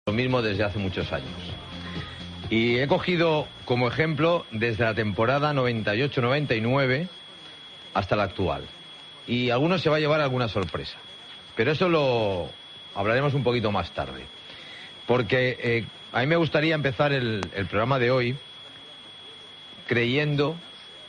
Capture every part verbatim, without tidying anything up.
lo mismo desde hace muchos años. Y he cogido como ejemplo desde la temporada noventa y ocho noventa y nueve hasta la actual. Y alguno se va a llevar alguna sorpresa. Pero eso lo hablaremos un poquito más tarde. Porque eh, a mí me gustaría empezar el, el programa de hoy creyendo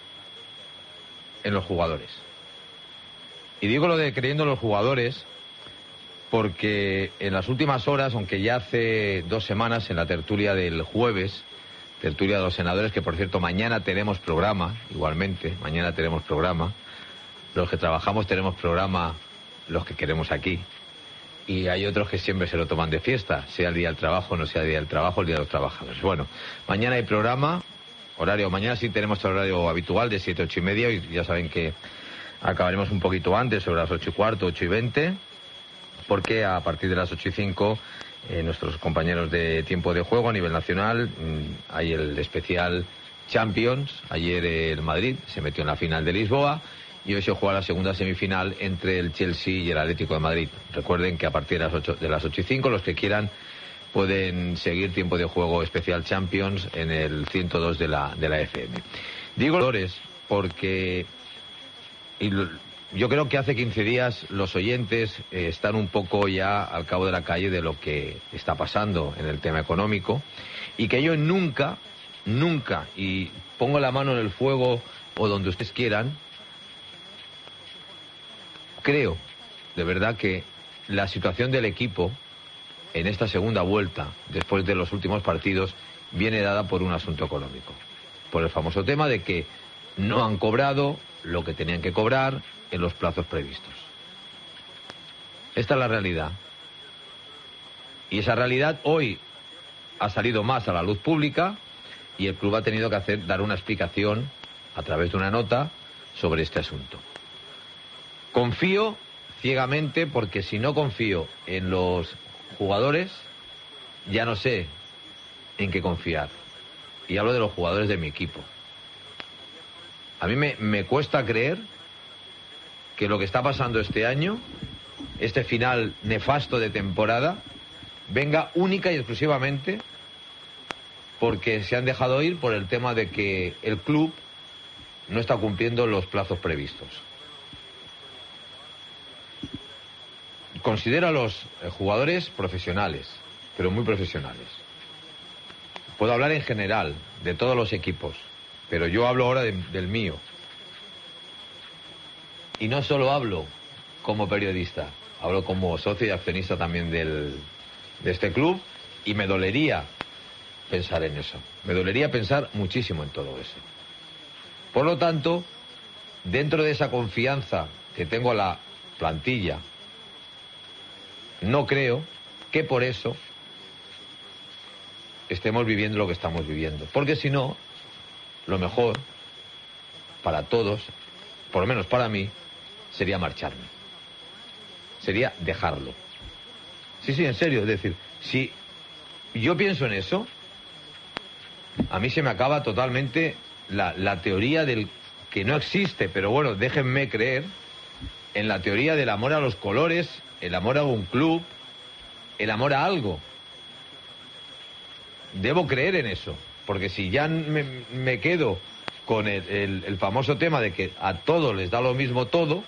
en los jugadores. Y digo lo de creyendo en los jugadores porque en las últimas horas, aunque ya hace dos semanas en la tertulia del jueves, tertulia de los senadores, que por cierto mañana tenemos programa, igualmente, mañana tenemos programa, los que trabajamos tenemos programa, los que queremos aquí, y hay otros que siempre se lo toman de fiesta, sea el día del trabajo, no sea el día del trabajo, el día de los trabajadores. Bueno, mañana hay programa, horario, mañana sí tenemos el horario habitual de siete, ocho y media, y ya saben que acabaremos un poquito antes, sobre las ocho y cuarto, ocho y veinte, porque a partir de las ocho y cinco eh, nuestros compañeros de tiempo de juego a nivel nacional, mmm, hay el especial Champions. Ayer el Madrid se metió en la final de Lisboa y hoy se juega la segunda semifinal entre el Chelsea y el Atlético de Madrid. Recuerden que a partir de las ocho, de las ocho y cinco, los que quieran pueden seguir tiempo de juego especial Champions en el ciento dos de la, de la F M. Digo valores porque y lo, yo creo que hace quince días los oyentes eh, están un poco ya al cabo de la calle de lo que está pasando en el tema económico, y que yo nunca, nunca, y pongo la mano en el fuego o donde ustedes quieran, creo de verdad que la situación del equipo en esta segunda vuelta, después de los últimos partidos, viene dada por un asunto económico. Por el famoso tema de que no han cobrado lo que tenían que cobrar en los plazos previstos. Esta es la realidad. Y esa realidad hoy ha salido más a la luz pública y el club ha tenido que hacer, dar una explicación a través de una nota sobre este asunto. Confío ciegamente porque si no confío en los jugadores, ya no sé en qué confiar. Y hablo de los jugadores de mi equipo. A mí me, me cuesta creer que lo que está pasando este año, este final nefasto de temporada, venga única y exclusivamente porque se han dejado ir por el tema de que el club no está cumpliendo los plazos previstos. Considero a los jugadores profesionales, pero muy profesionales. Puedo hablar en general de todos los equipos, pero yo hablo ahora de, del mío. Y no solo hablo como periodista, hablo como socio y accionista también del, de este club, y me dolería pensar en eso. Me dolería pensar muchísimo en todo eso. Por lo tanto, dentro de esa confianza que tengo a la plantilla, no creo que por eso estemos viviendo lo que estamos viviendo. Porque si no, lo mejor para todos, por lo menos para mí, sería marcharme. Sería dejarlo. Sí, sí, en serio. Es decir, si yo pienso en eso, a mí se me acaba totalmente la, la teoría del que no existe, pero bueno, déjenme creer en la teoría del amor a los colores, el amor a un club, el amor a algo. Debo creer en eso, porque si ya me, me quedo con el, el, el famoso tema de que a todos les da lo mismo todo,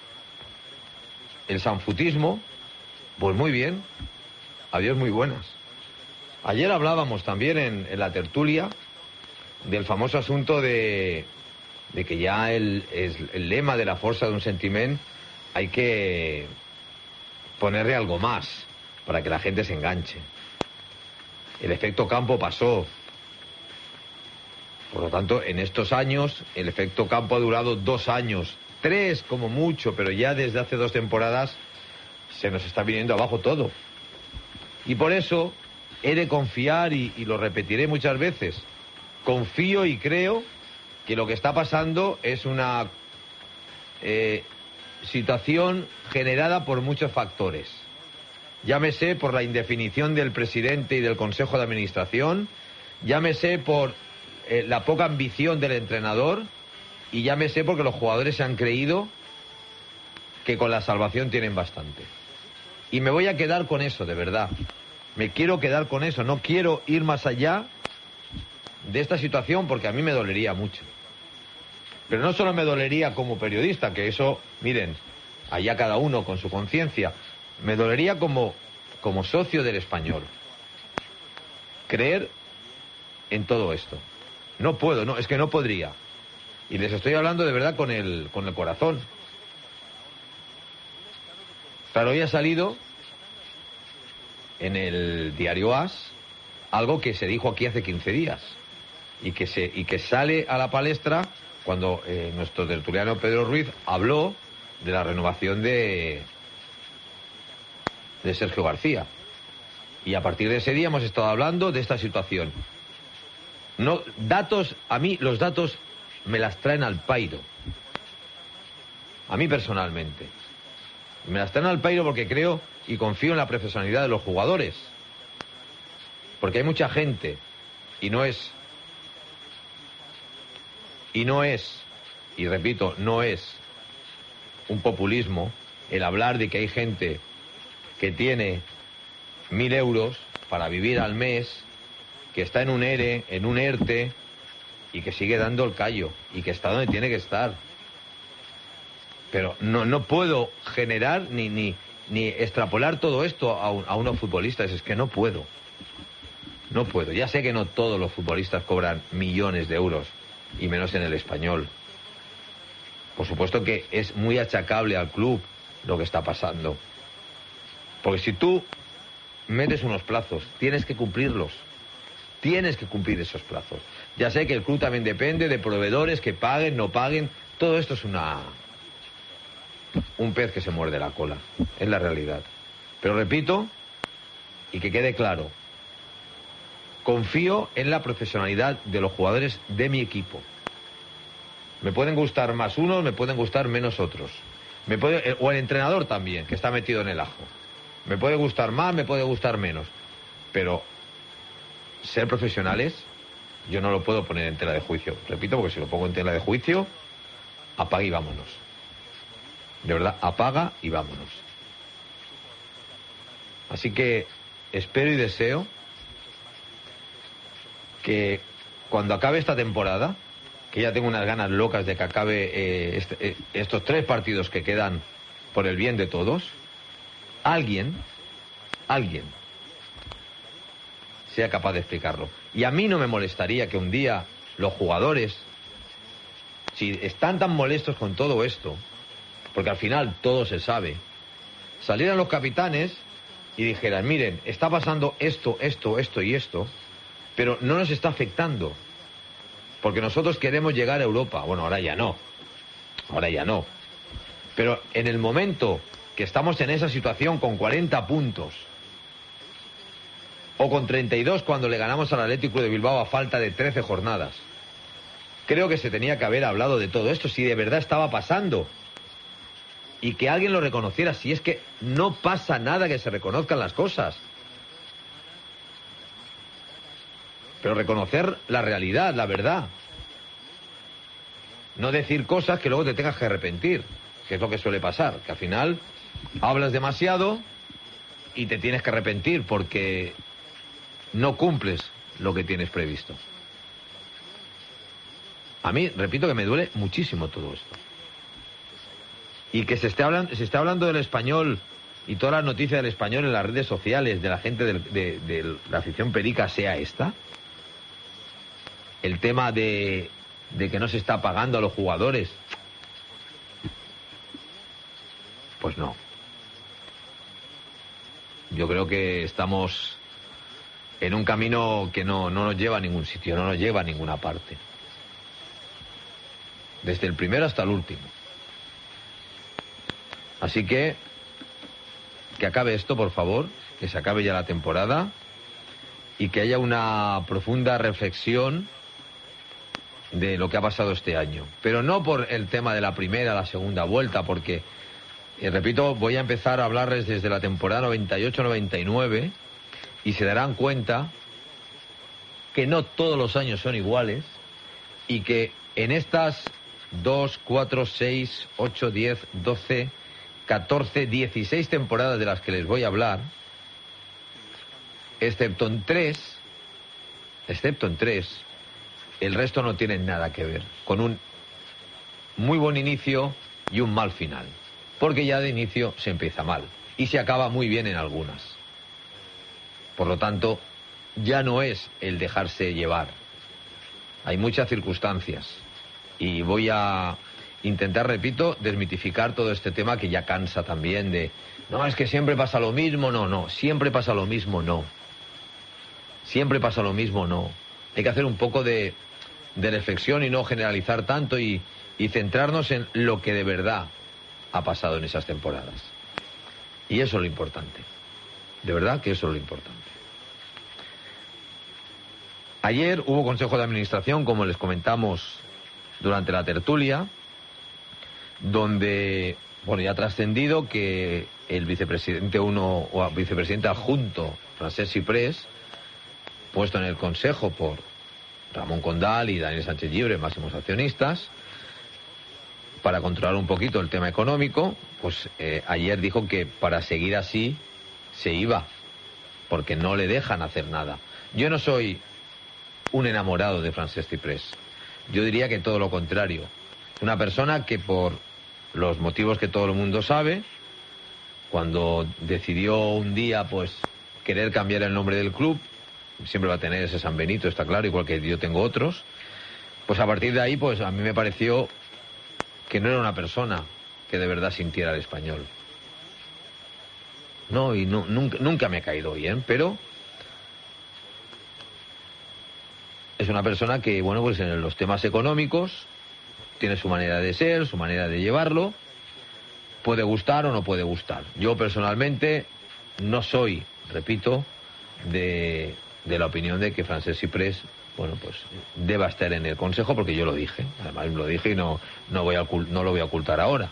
el sanfutismo, pues muy bien, adiós muy buenas. Ayer hablábamos también en, en la tertulia del famoso asunto de, de que ya el, el, el lema de la fuerza de un sentiment hay que ponerle algo más para que la gente se enganche. El efecto campo pasó. Por lo tanto, en estos años, el efecto campo ha durado dos años, tres como mucho, pero ya desde hace dos temporadas se nos está viniendo abajo todo. Y por eso he de confiar, y, y lo repetiré muchas veces, confío y creo que lo que está pasando es una eh, situación generada por muchos factores. Llámese por la indefinición del presidente y del Consejo de Administración, llámese por eh, la poca ambición del entrenador, y llámese porque los jugadores se han creído que con la salvación tienen bastante. Y me voy a quedar con eso, de verdad. Me quiero quedar con eso, no quiero ir más allá de esta situación porque a mí me dolería mucho. Pero no solo me dolería como periodista, que eso, miren, allá cada uno con su conciencia, me dolería como, como socio del Español. Creer en todo esto. No puedo, no, es que no podría. Y les estoy hablando de verdad con el, con el corazón. Claro, hoy ha salido en el diario As algo que se dijo aquí hace quince días y que, se, y que sale a la palestra cuando eh, nuestro tertuliano Pedro Ruiz habló de la renovación de, de Sergio García. Y a partir de ese día hemos estado hablando de esta situación. No, datos, a mí los datos me las traen al pairo. A mí personalmente. Me las traen al pairo porque creo y confío en la profesionalidad de los jugadores. Porque hay mucha gente y no es... Y no es, y repito, no es un populismo el hablar de que hay gente que tiene mil euros para vivir al mes, que está en un ERE, en un ERTE, y que sigue dando el callo, y que está donde tiene que estar. Pero no, no puedo generar ni, ni, ni extrapolar todo esto a, un, a unos futbolistas, es que no puedo. No puedo. Ya sé que no todos los futbolistas cobran millones de euros, y menos en el Español. Por supuesto que es muy achacable al club lo que está pasando. Porque si tú metes unos plazos, tienes que cumplirlos. Tienes que cumplir esos plazos. Ya sé que el club también depende de proveedores que paguen, no paguen. Todo esto es una un pez que se muerde la cola. Es la realidad. Pero repito, y que quede claro, confío en la profesionalidad de los jugadores de mi equipo. Me pueden gustar más unos, me pueden gustar menos otros. Me puede, o el entrenador también, que está metido en el ajo. Me puede gustar más, me puede gustar menos. Pero ser profesionales, yo no lo puedo poner en tela de juicio. Repito, porque si lo pongo en tela de juicio, apaga y vámonos. De verdad, apaga y vámonos. Así que espero y deseo que cuando acabe esta temporada, que ya tengo unas ganas locas de que acabe eh, este, eh, estos tres partidos que quedan por el bien de todos, alguien, alguien sea capaz de explicarlo. Y a mí no me molestaría que un día los jugadores, si están tan molestos con todo esto, porque al final todo se sabe, salieran los capitanes y dijeran, miren, está pasando esto, esto, esto y esto, pero no nos está afectando, porque nosotros queremos llegar a Europa. Bueno, ahora ya no, ahora ya no. Pero en el momento que estamos en esa situación con cuarenta puntos, o con treinta y dos cuando le ganamos al Atlético de Bilbao a falta de trece jornadas, creo que se tenía que haber hablado de todo esto, si de verdad estaba pasando. Y que alguien lo reconociera, si es que no pasa nada que se reconozcan las cosas. Pero reconocer la realidad, la verdad. No decir cosas que luego te tengas que arrepentir, que es lo que suele pasar, que al final hablas demasiado y te tienes que arrepentir porque no cumples lo que tienes previsto. A mí, repito, que me duele muchísimo todo esto. Y que se esté hablando, se esté hablando del Español y todas las noticias del Español en las redes sociales de la gente de, de, de la afición perica sea esta. El tema de, de que no se está pagando a los jugadores. Pues no. Yo creo que estamos en un camino que no, no nos lleva a ningún sitio, no nos lleva a ninguna parte. Desde el primero hasta el último. Así que, que acabe esto, por favor, que se acabe ya la temporada y que haya una profunda reflexión de lo que ha pasado este año. Pero no por el tema de la primera, la segunda vuelta, porque, eh, repito, voy a empezar a hablarles desde la temporada noventa y ocho noventa y nueve y se darán cuenta que no todos los años son iguales y que en estas dos, cuatro, seis, ocho, diez, doce... catorce, dieciséis temporadas de las que les voy a hablar, excepto en tres, excepto en tres, el resto no tiene nada que ver con un muy buen inicio y un mal final. Porque ya de inicio se empieza mal y se acaba muy bien en algunas. Por lo tanto, ya no es el dejarse llevar. Hay muchas circunstancias y voy a intentar, repito, desmitificar todo este tema que ya cansa también de no, es que siempre pasa lo mismo, no, no, siempre pasa lo mismo, no. Siempre pasa lo mismo, no. Hay que hacer un poco de, de reflexión y no generalizar tanto y, y centrarnos en lo que de verdad ha pasado en esas temporadas. Y eso es lo importante. De verdad que eso es lo importante. Ayer hubo Consejo de Administración, como les comentamos durante la tertulia, donde, bueno, ya ha trascendido que el vicepresidente uno o vicepresidente adjunto, Francesc Siprés, puesto en el Consejo por Ramón Condal y Daniel Sánchez Llibre, máximos accionistas, para controlar un poquito el tema económico, pues eh, ayer dijo que para seguir así se iba, porque no le dejan hacer nada. Yo no soy un enamorado de Francesc Siprés. Yo diría que todo lo contrario. Una persona que por los motivos que todo el mundo sabe, cuando decidió un día pues querer cambiar el nombre del club, siempre va a tener ese San Benito, está claro, igual que yo tengo otros, pues a partir de ahí pues a mí me pareció que no era una persona que de verdad sintiera el español. No, y no, nunca, nunca me ha caído bien, pero es una persona que, bueno, pues en los temas económicos tiene su manera de ser, su manera de llevarlo, puede gustar o no puede gustar. Yo personalmente no soy, repito, de, de la opinión de que Francesc Siprés, bueno, pues deba estar en el Consejo, porque yo lo dije, además lo dije y no, no, voy a, no lo voy a ocultar ahora.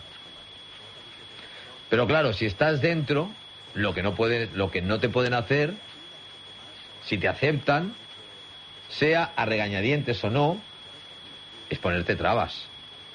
Pero claro, si estás dentro, lo que no puede, lo que no te pueden hacer, si te aceptan, sea a regañadientes o no, es ponerte trabas.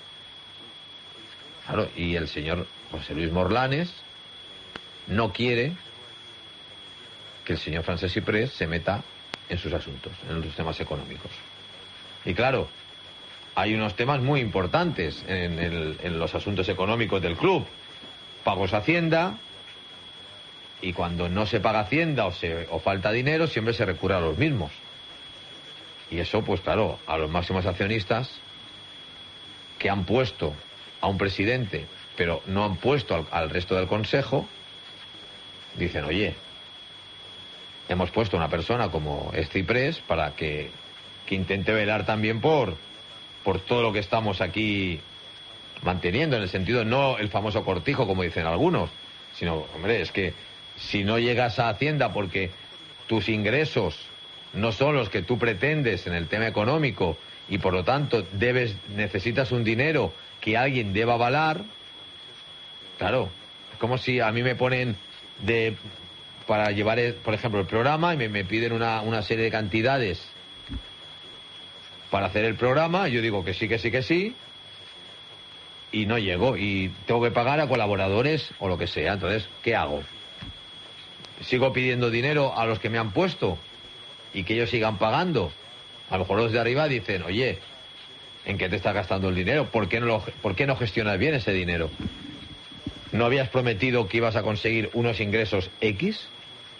Claro, y el señor José Luis Morlanes no quiere que el señor Francesc Siprés se meta en sus asuntos, en los temas económicos. Y claro, hay unos temas muy importantes en, el, en los asuntos económicos del club. Pagos a Hacienda, y cuando no se paga Hacienda o, se, o falta dinero, siempre se recurre a los mismos. Y eso, pues claro, a los máximos accionistas que han puesto a un presidente, pero no han puesto al, al resto del consejo, dicen, oye, hemos puesto a una persona como Siprés para que, que intente velar también por, por todo lo que estamos aquí manteniendo, en el sentido, no el famoso cortijo, como dicen algunos, sino, hombre, es que si no llegas a Hacienda porque tus ingresos no son los que tú pretendes en el tema económico y por lo tanto debes, necesitas un dinero que alguien deba avalar, claro, es como si a mí me ponen de para llevar, por ejemplo, el programa y me, me piden una, una serie de cantidades para hacer el programa, y yo digo que sí, que sí, que sí, y no llego, y tengo que pagar a colaboradores o lo que sea. Entonces, ¿qué hago? ¿Sigo pidiendo dinero a los que me han puesto y que ellos sigan pagando? A lo mejor los de arriba dicen, oye, ¿en qué te estás gastando el dinero? ¿Por qué no, lo, ¿por qué no gestionas bien ese dinero? ¿No habías prometido que ibas a conseguir unos ingresos X?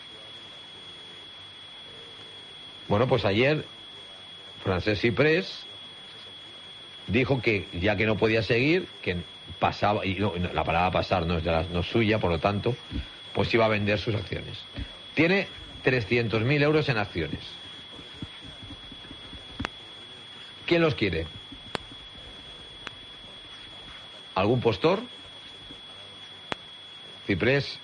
Bueno, pues ayer Francesc Siprés dijo que ya que no podía seguir, que pasaba, y no, la palabra pasar no es, de la, no es suya, por lo tanto, pues iba a vender sus acciones. Tiene trescientos mil euros en acciones. ¿Quién los quiere? ¿Algún postor? Siprés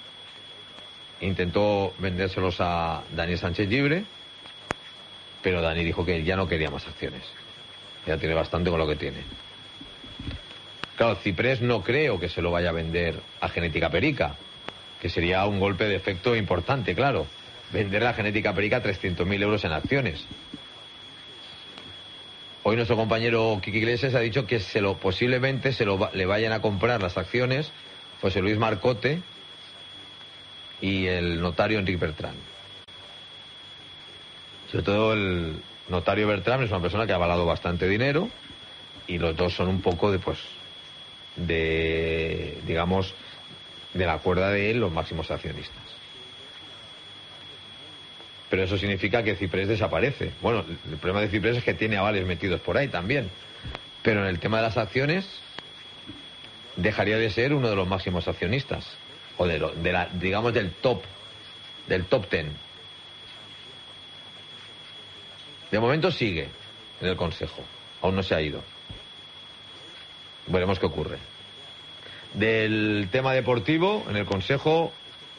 intentó vendérselos a Daniel Sánchez Llibre, pero Dani dijo que ya no quería más acciones. Ya tiene bastante con lo que tiene. Claro, Siprés no creo que se lo vaya a vender a Genética Perica, que sería un golpe de efecto importante, claro. Vender a Genética Perica trescientos mil euros en acciones. Hoy nuestro compañero Quique Iglesias ha dicho que se lo, posiblemente se lo, le vayan a comprar las acciones José Luis Marcote y el notario Enrique Bertrán. Sobre todo el notario Bertram es una persona que ha avalado bastante dinero y los dos son un poco de, pues, de, digamos, de la cuerda de él, los máximos accionistas. Pero eso significa que Ciprés desaparece. Bueno, el problema de Ciprés es que tiene avales metidos por ahí también. Pero en el tema de las acciones, dejaría de ser uno de los máximos accionistas. O de, lo, de la, digamos, del top, del top ten. De momento sigue en el Consejo. Aún no se ha ido. Veremos qué ocurre. Del tema deportivo, en el Consejo,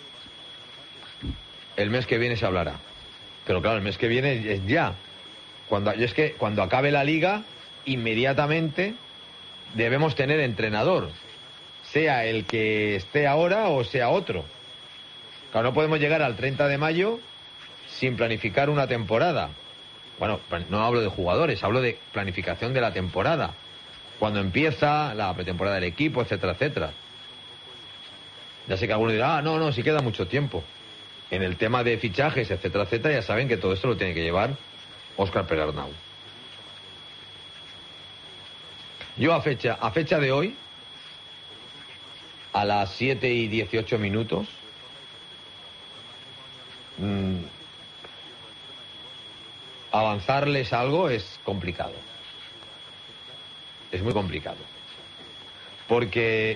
el mes que viene se hablará. Pero claro, el mes que viene es ya. Cuando, y es que cuando acabe la liga, inmediatamente debemos tener entrenador. Sea el que esté ahora o sea otro. Claro, no podemos llegar al treinta de mayo sin planificar una temporada. Bueno, no hablo de jugadores, hablo de planificación de la temporada. Cuando empieza la pretemporada del equipo, etcétera, etcétera. Ya sé que alguno dirá, ah, no, no, sí queda mucho tiempo. En el tema de fichajes, etcétera, etcétera, ya saben que todo esto lo tiene que llevar Óscar Perarnau. Yo a fecha, a fecha de hoy, a las siete y dieciocho minutos, mmm, avanzarles algo es complicado. Es muy complicado. Porque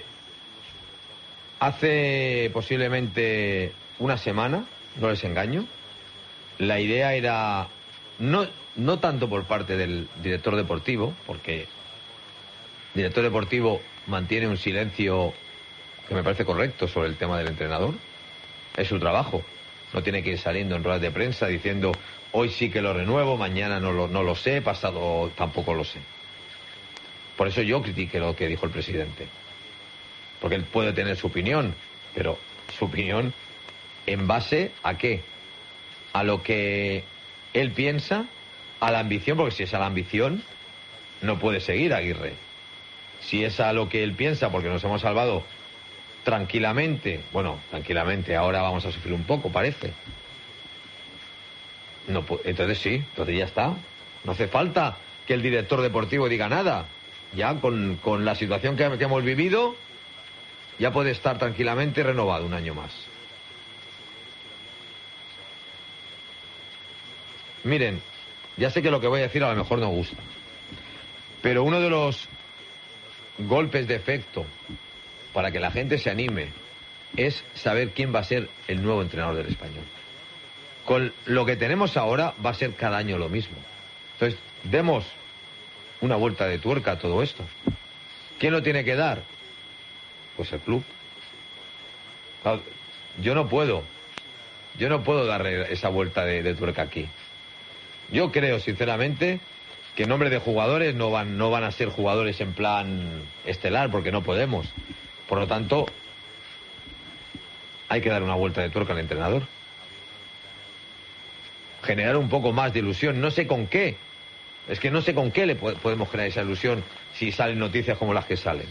hace posiblemente una semana, no les engaño, la idea era, no, no tanto por parte del director deportivo, porque el director deportivo mantiene un silencio que me parece correcto sobre el tema del entrenador. Es su trabajo. No tiene que ir saliendo en ruedas de prensa diciendo hoy sí que lo renuevo, mañana no lo, no lo sé, pasado tampoco lo sé. Por eso yo critiqué lo que dijo el presidente. Porque él puede tener su opinión, pero su opinión ¿en base a qué? A lo que él piensa, a la ambición, porque si es a la ambición, no puede seguir Aguirre. Si es a lo que él piensa, porque nos hemos salvado tranquilamente, bueno, tranquilamente, ahora vamos a sufrir un poco, parece. No, entonces sí, entonces ya está. No hace falta que el director deportivo diga nada. Ya con, con la situación que, que hemos vivido, ya puede estar tranquilamente renovado un año más. Miren, ya sé que lo que voy a decir a lo mejor no gusta, pero uno de los golpes de efecto para que la gente se anime es saber quién va a ser el nuevo entrenador del Español. Con lo que tenemos ahora va a ser cada año lo mismo. Entonces, demos una vuelta de tuerca a todo esto. ¿Quién lo tiene que dar? Pues el club. Yo no puedo, yo no puedo darle esa vuelta de, de tuerca aquí. Yo creo, sinceramente, que en nombre de jugadores no van, no van a ser jugadores en plan estelar, porque no podemos. Por lo tanto, hay que dar una vuelta de tuerca al entrenador. Generar un poco más de ilusión. No sé con qué. Es que no sé con qué le podemos generar esa ilusión si salen noticias como las que salen.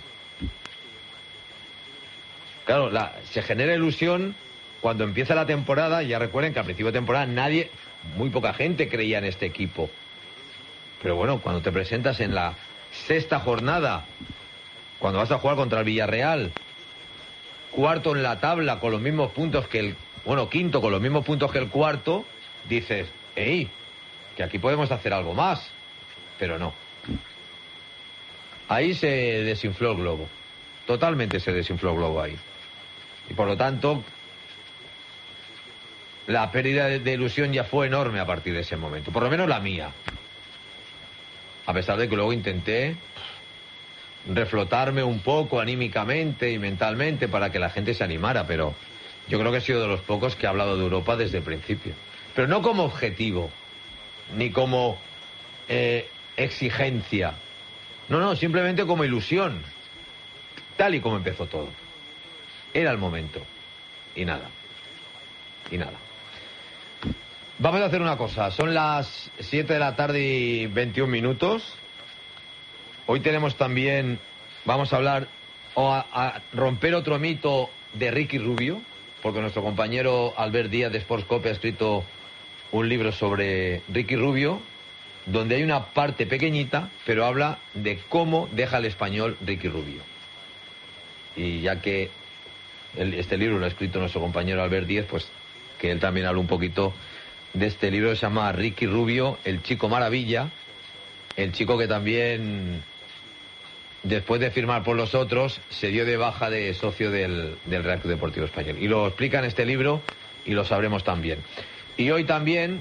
Claro, la, se genera ilusión cuando empieza la temporada. Ya recuerden que al principio de temporada nadie, muy poca gente creía en este equipo. Pero bueno, cuando te presentas en la sexta jornada, cuando vas a jugar contra el Villarreal, cuarto en la tabla con los mismos puntos que el, bueno, quinto con los mismos puntos que el cuarto, dices, ¡ey! Que aquí podemos hacer algo más. Pero no. Ahí se desinfló el globo. Totalmente se desinfló el globo ahí. Y por lo tanto, la pérdida de, de ilusión ya fue enorme a partir de ese momento. Por lo menos la mía. A pesar de que luego intenté reflotarme un poco anímicamente y mentalmente para que la gente se animara, pero yo creo que he sido de los pocos que ha hablado de Europa desde el principio. Pero no como objetivo, ni como eh, exigencia. No, no, simplemente como ilusión. Tal y como empezó todo. Era el momento. Y nada. Y nada. Vamos a hacer una cosa. Son las siete de la tarde y veintiún minutos. Hoy tenemos también, vamos a hablar o a, a romper otro mito de Ricky Rubio, porque nuestro compañero Albert Díaz de Sportscope ha escrito un libro sobre Ricky Rubio, donde hay una parte pequeñita, pero habla de cómo deja el Español Ricky Rubio. Y ya que el, este libro lo ha escrito nuestro compañero Albert Díez, pues que él también habla un poquito de este libro que se llama Ricky Rubio, el chico maravilla, el chico que también, después de firmar por los otros, se dio de baja de socio del, del Real Club Deportivo Español. Y lo explica en este libro y lo sabremos también. Y hoy también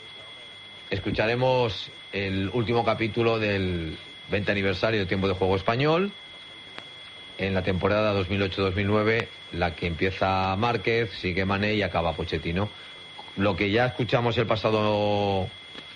escucharemos el último capítulo del veinte aniversario de Tiempo de Juego Español, en la temporada dos mil ocho dos mil nueve, la que empieza Márquez, sigue Mané y acaba Pochettino. Lo que ya escuchamos el pasado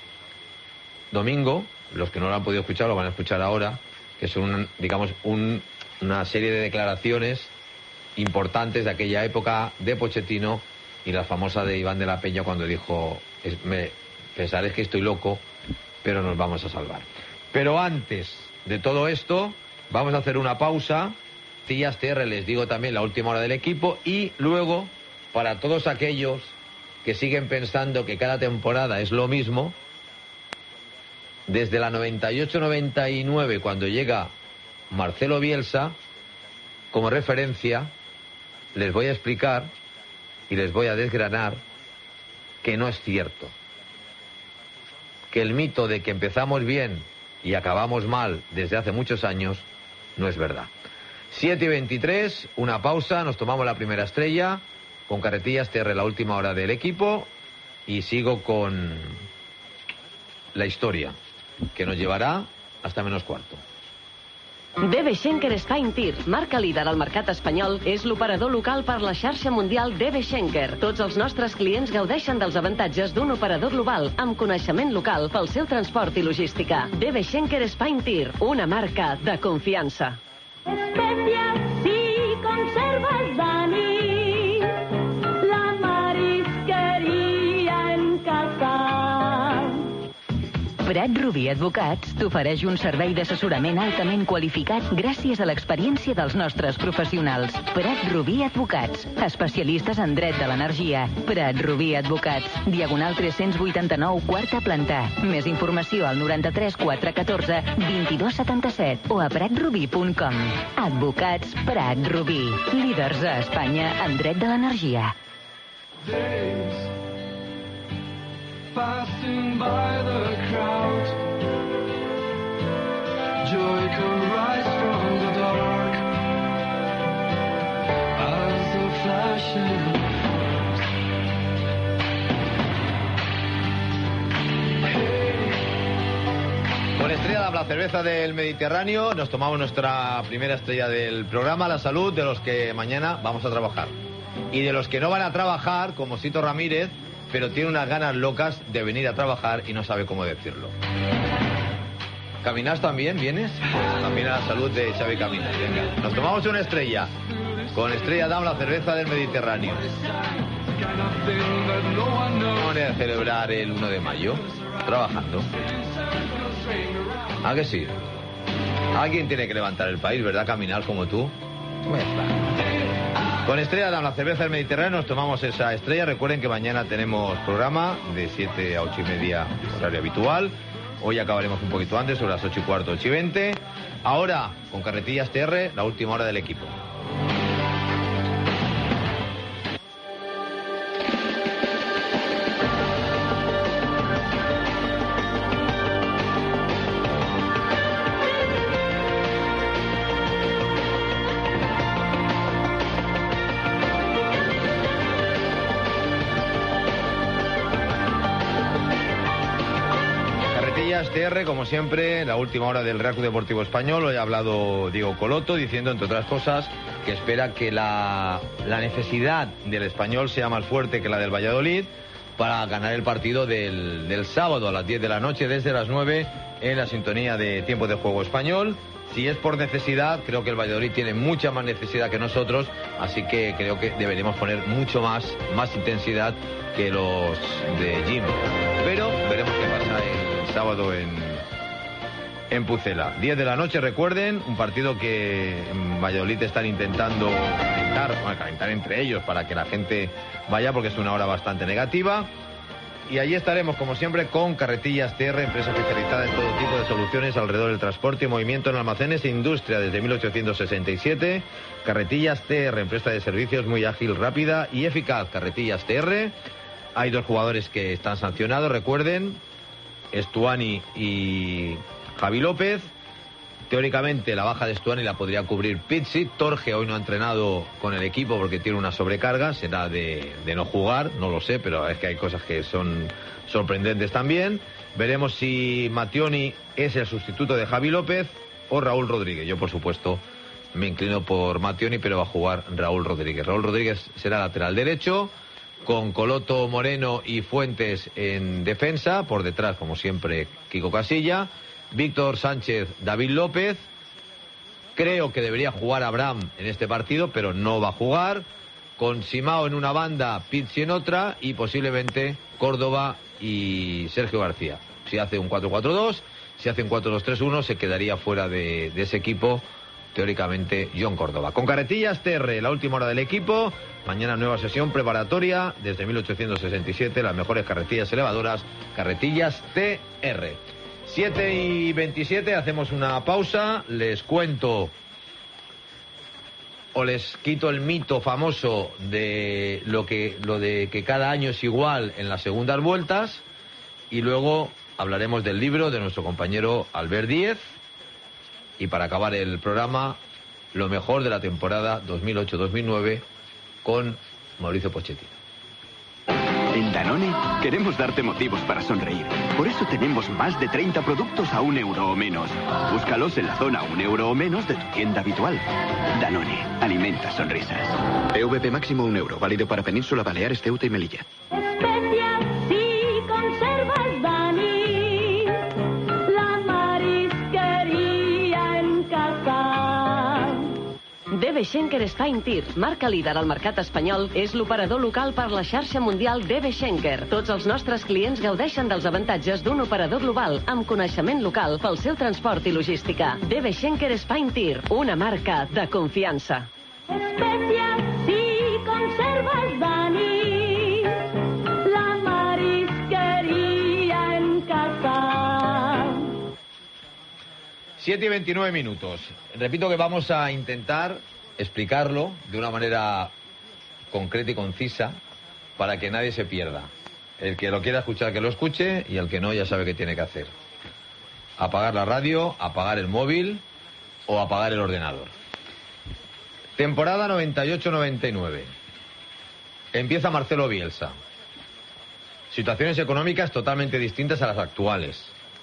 domingo, los que no lo han podido escuchar lo van a escuchar ahora, que son, digamos, un, una serie de declaraciones importantes de aquella época de Pochettino y la famosa de Iván de la Peña cuando dijo, es, me, pensaréis que estoy loco, pero nos vamos a salvar. Pero antes de todo esto, vamos a hacer una pausa. Tías T R, les digo también la última hora del equipo, y luego, para todos aquellos que siguen pensando que cada temporada es lo mismo, desde la noventa y ocho noventa y nueve, cuando llega Marcelo Bielsa, como referencia, les voy a explicar y les voy a desgranar que no es cierto. Que el mito de que empezamos bien y acabamos mal desde hace muchos años no es verdad. siete y veintitrés, una pausa, nos tomamos la primera estrella con Carretillas T R, la última hora del equipo, y sigo con la historia que nos llevará hasta menos cuarto. D B Schenker Spine Tir, marca líder al mercat espanyol, és l'operador local per la xarxa mundial D B Schenker. Tots els nostres clients gaudeixen dels avantatges d'un operador global amb coneixement local pel seu transport i logística. D B Schenker Spine Tir, una marca de confiança. Especias si conservas Dani, la marisqueria en casa. Prat Rubí Advocats t'ofereix un servei d'assessorament altament qualificat gràcies a l'experiència dels nostres professionals. Prat Rubí Advocats, especialistes en dret de l'energia. Prat Rubí Advocats, diagonal tres-cents vuitanta-nou, quarta planta. Més informació al noranta-tres quatre catorze vint-i-dos setanta-set o a prat rubí punt com. Advocats Prat Rubí, líders a Espanya en dret de l'energia. Passing by the crowd, joy can rise from the dark as the flashing Con Estrella, la cerveza del Mediterráneo, nos tomamos nuestra primera estrella del programa, la salud de los que mañana vamos a trabajar. Y de los que no van a trabajar, como Sito Ramírez, pero tiene unas ganas locas de venir a trabajar y no sabe cómo decirlo. ¿Caminas también? ¿Vienes? Pues también a la salud de Xavi Caminas. Venga, nos tomamos una estrella. Con Estrella Damm, la cerveza del Mediterráneo. Vamos a celebrar el uno de mayo trabajando. ¿Ah, que sí? Alguien tiene que levantar el país, ¿verdad? Caminar como tú. Pues está. Con Estrella Damm, la cerveza del Mediterráneo, nos tomamos esa estrella. Recuerden que mañana tenemos programa de siete a ocho y media, horario habitual. Hoy acabaremos un poquito antes, sobre las ocho y cuarto, ocho y veinte. Ahora, con Carretillas T R, la última hora del equipo. T R, como siempre, la última hora del Real Club Deportivo Español. Hoy ha hablado Diego Coloto diciendo, entre otras cosas, que espera que la, la necesidad del Español sea más fuerte que la del Valladolid para ganar el partido del, del sábado a las diez de la noche, desde las nueve, en la sintonía de Tiempo de Juego Español. Si es por necesidad, creo que el Valladolid tiene mucha más necesidad que nosotros, así que creo que deberíamos poner mucho más, más intensidad que los de Jim. Pero veremos qué pasa el sábado en, en Pucela. diez de la noche, recuerden, un partido que en Valladolid están intentando calentar, bueno, calentar entre ellos para que la gente vaya, porque es una hora bastante negativa. y allí estaremos, como siempre, con Carretillas T R, empresa especializada en todo tipo de soluciones alrededor del transporte y movimiento en almacenes e industria desde mil ochocientos sesenta y siete. Carretillas T R, empresa de servicios muy ágil, rápida y eficaz. Carretillas T R. Hay dos jugadores que están sancionados, recuerden, Estuani y Javi López. Teóricamente la baja de Estuani la podría cubrir Pizzi. Torge hoy no ha entrenado con el equipo porque tiene una sobrecarga, será de, de no jugar, no lo sé, pero es que hay cosas que son sorprendentes también. Veremos si Mattioni es el sustituto de Javi López o Raúl Rodríguez. Yo, por supuesto, me inclino por Mattioni, pero va a jugar Raúl Rodríguez. Raúl Rodríguez será lateral derecho, con Coloto, Moreno y Fuentes en defensa, por detrás, como siempre, Kiko Casilla. Víctor Sánchez, David López. Creo que debería jugar Abraham en este partido, pero no va a jugar. Con Simao en una banda, Pizzi en otra y posiblemente Córdoba y Sergio García. Si hace un cuatro cuatro dos, si hace un cuatro dos tres uno, se quedaría fuera de, de ese equipo, teóricamente, John Córdoba. Con Carretillas T R, la última hora del equipo. Mañana nueva sesión preparatoria desde mil ochocientos sesenta y siete, las mejores carretillas elevadoras, Carretillas T R. siete y veintisiete, hacemos una pausa, les cuento o les quito el mito famoso de lo que lo de que cada año es igual en las segundas vueltas, y luego hablaremos del libro de nuestro compañero Albert Díez, y para acabar el programa, lo mejor de la temporada dos mil ocho dos mil nueve con Mauricio Pochettino. En Danone queremos darte motivos para sonreír. Por eso tenemos más de treinta productos a un euro o menos. Búscalos en la zona un euro o menos de tu tienda habitual. Danone, alimenta sonrisas. E V P máximo un euro, válido para Península, Baleares, Ceuta y Melilla. Especias y conservas Dani, la marisquería en casa. D B Schenker Spine Tir, marca líder al mercat espanyol, és l'operador local per la xarxa mundial D B Schenker. Tots els nostres clients gaudeixen dels avantatges d'un operador global amb coneixement local pel seu transport i logística. D B Schenker Spine Tir, una marca de confiança. Especias y conservas Dani, la marisquería en casa. siete y veintinueve minutos. Repito que vamos a intentar explicarlo de una manera concreta y concisa para que nadie se pierda. El que lo quiera escuchar, que lo escuche, y el que no, ya sabe qué tiene que hacer. Apagar la radio, apagar el móvil o apagar el ordenador. Temporada noventa y ocho noventa y nueve. Empieza Marcelo Bielsa. Situaciones económicas totalmente distintas a las actuales.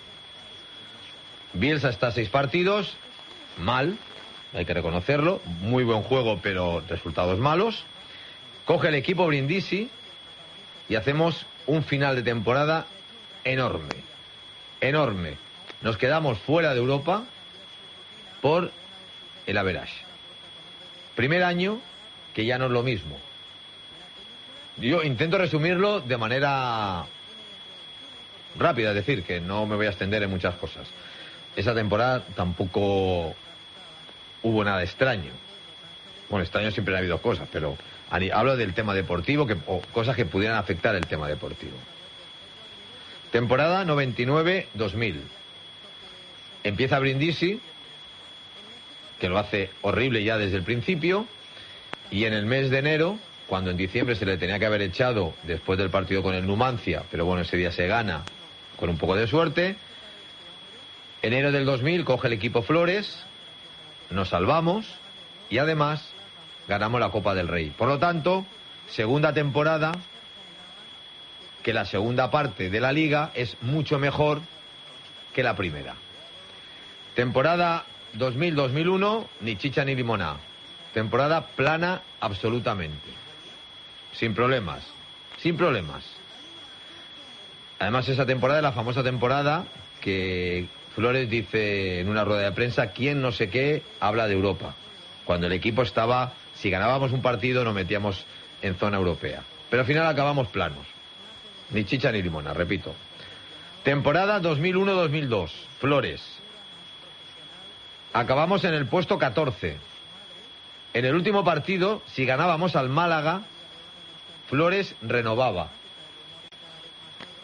Bielsa está a seis partidos, mal, hay que reconocerlo, muy buen juego, pero resultados malos. Coge el equipo Brindisi y hacemos un final de temporada enorme, enorme. Nos quedamos fuera de Europa por el average. Primer año que ya no es lo mismo. Yo intento resumirlo de manera rápida, es decir, que no me voy a extender en muchas cosas. Esa temporada tampoco hubo nada extraño. Bueno, extraño siempre ha habido cosas, pero hablo del tema deportivo, que, o cosas que pudieran afectar el tema deportivo. Temporada noventa y nueve dos mil. Empieza Brindisi, que lo hace horrible ya desde el principio, y en el mes de enero, cuando en diciembre se le tenía que haber echado después del partido con el Numancia, pero bueno, ese día se gana con un poco de suerte. Enero del dos mil coge el equipo Flores, nos salvamos y además ganamos la Copa del Rey. Por lo tanto, segunda temporada, que la segunda parte de la liga es mucho mejor que la primera. Temporada dos mil dos mil uno, ni chicha ni limoná. Temporada plana absolutamente. Sin problemas. Sin problemas. Además, esa temporada es la famosa temporada que Flores dice en una rueda de prensa, ¿quién no sé qué habla de Europa? Cuando el equipo estaba, si ganábamos un partido, nos metíamos en zona europea. Pero al final acabamos planos. Ni chicha ni limona, repito. Temporada dos mil uno dos mil dos, Flores. Acabamos en el puesto catorce. En el último partido, si ganábamos al Málaga, Flores renovaba.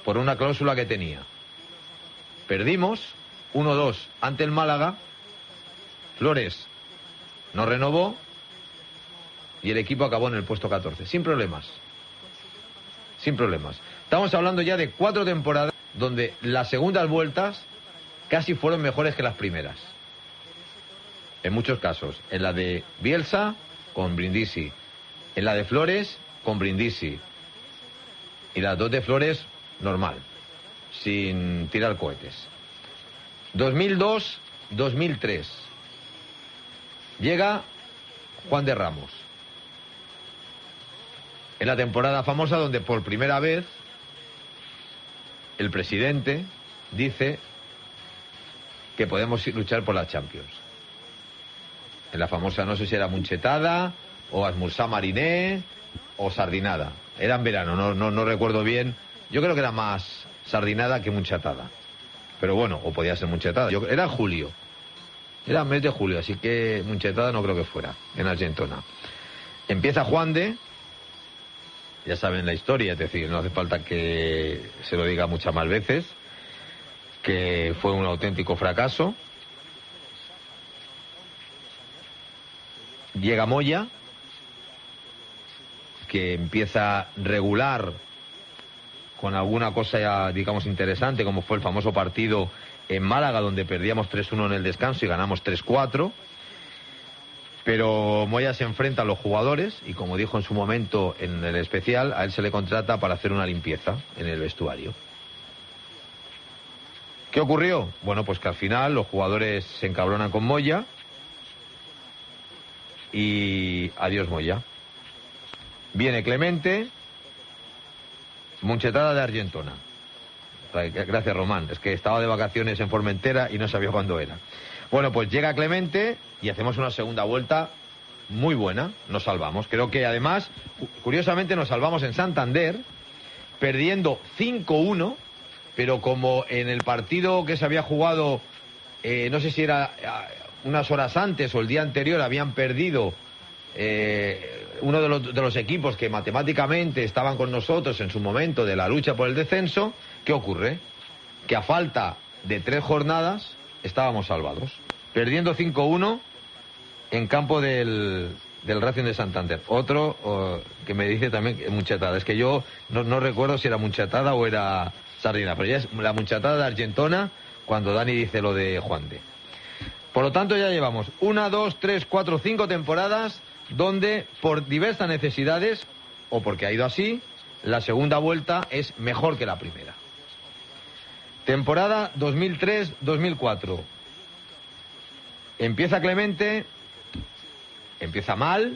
por una cláusula que tenía. Perdimos uno dos ante el Málaga. Flores no renovó y el equipo acabó en el puesto catorce, sin problemas. Sin problemas. Estamos hablando ya de cuatro temporadas donde las segundas vueltas casi fueron mejores que las primeras. En muchos casos. En la de Bielsa, con Brindisi. En la de Flores, con Brindisi. Y las dos de Flores, normal. Sin tirar cohetes. dos mil dos, dos mil tres. Llega Juan de Ramos. En la temporada famosa donde por primera vez el presidente dice que podemos luchar por la Champions. En la famosa, no sé si era Munchetada o Asmursá Mariné o Sardinada. Era en verano, no, no, no recuerdo bien. Yo creo que era más Sardinada que Munchetada. Pero bueno, o podía ser Munchetada. Yo, era en julio. Era mes de julio, así que Munchetada no creo que fuera en Argentona. Empieza Juan de... Ya saben la historia, es decir, no hace falta que se lo diga muchas más veces, que fue un auténtico fracaso. Llega Moya, que empieza regular con alguna cosa ya, digamos, interesante, como fue el famoso partido en Málaga, donde perdíamos tres uno en el descanso y ganamos tres cuatro. Pero Moya se enfrenta a los jugadores y, como dijo en su momento en el especial, a él se le contrata para hacer una limpieza en el vestuario. ¿Qué ocurrió? Bueno, pues que al final los jugadores se encabronan con Moya y adiós Moya. Viene Clemente, Munchetada de Argentona. Gracias, Román. Es que estaba de vacaciones en Formentera y no sabía cuándo era. Bueno, pues llega Clemente y hacemos una segunda vuelta muy buena. Nos salvamos. Creo que además, curiosamente, nos salvamos en Santander, perdiendo cinco uno, pero como en el partido que se había jugado, eh, no sé si era unas horas antes o el día anterior, habían perdido eh, uno de los, de los equipos que matemáticamente estaban con nosotros en su momento de la lucha por el descenso. ¿Qué ocurre? Que a falta de tres jornadas estábamos salvados, perdiendo cinco uno en campo del, del Racing de Santander. Otro oh, que me dice también que Munchetada. Es que yo no, no recuerdo si era Munchetada o era Sardina, pero ya es la Munchetada de Argentona cuando Dani dice lo de Juan de. Por lo tanto, ya llevamos una, dos, tres, cuatro, cinco temporadas donde por diversas necesidades, o porque ha ido así, la segunda vuelta es mejor que la primera. Temporada dos mil tres dos mil cuatro. Empieza Clemente, empieza mal,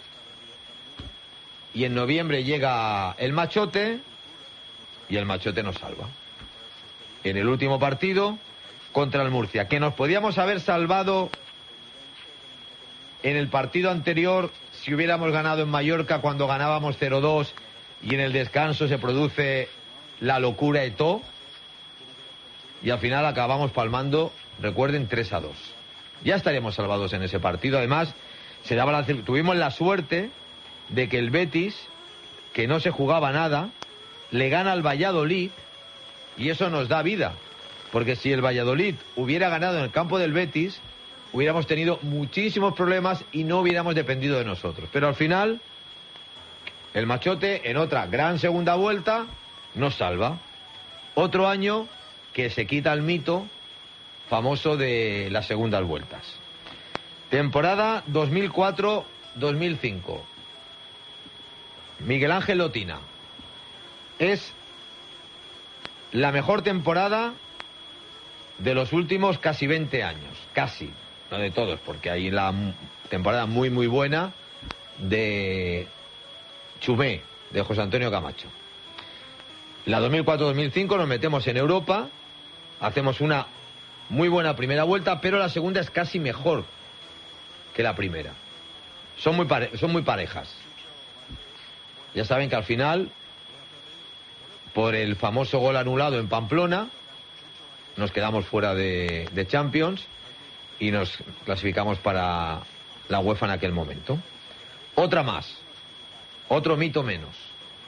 y en noviembre llega el Machote, y el Machote nos salva. En el último partido, contra el Murcia, que nos podíamos haber salvado en el partido anterior si hubiéramos ganado en Mallorca cuando ganábamos cero dos y en el descanso se produce la locura Eto'o. Y al final acabamos palmando, recuerden, tres a dos. Ya estaríamos salvados en ese partido. Además, se daba la, tuvimos la suerte de que el Betis, que no se jugaba nada, le gana al Valladolid y eso nos da vida. Porque si el Valladolid hubiera ganado en el campo del Betis, hubiéramos tenido muchísimos problemas y no hubiéramos dependido de nosotros. Pero al final, el Machote, en otra gran segunda vuelta, nos salva. Otro año que se quita el mito famoso de las segundas vueltas. Temporada dos mil cuatro dos mil cinco. Miguel Ángel Lotina. Es la mejor temporada de los últimos casi veinte años. Casi, no de todos, porque hay la temporada muy muy buena de Chumé, de José Antonio Camacho. La dos mil cuatro dos mil cinco nos metemos en Europa. Hacemos una muy buena primera vuelta, pero la segunda es casi mejor que la primera. Son muy, pare- son muy parejas. Ya saben que al final, por el famoso gol anulado en Pamplona, nos quedamos fuera de, de Champions y nos clasificamos para la UEFA en aquel momento. Otra más, otro mito menos.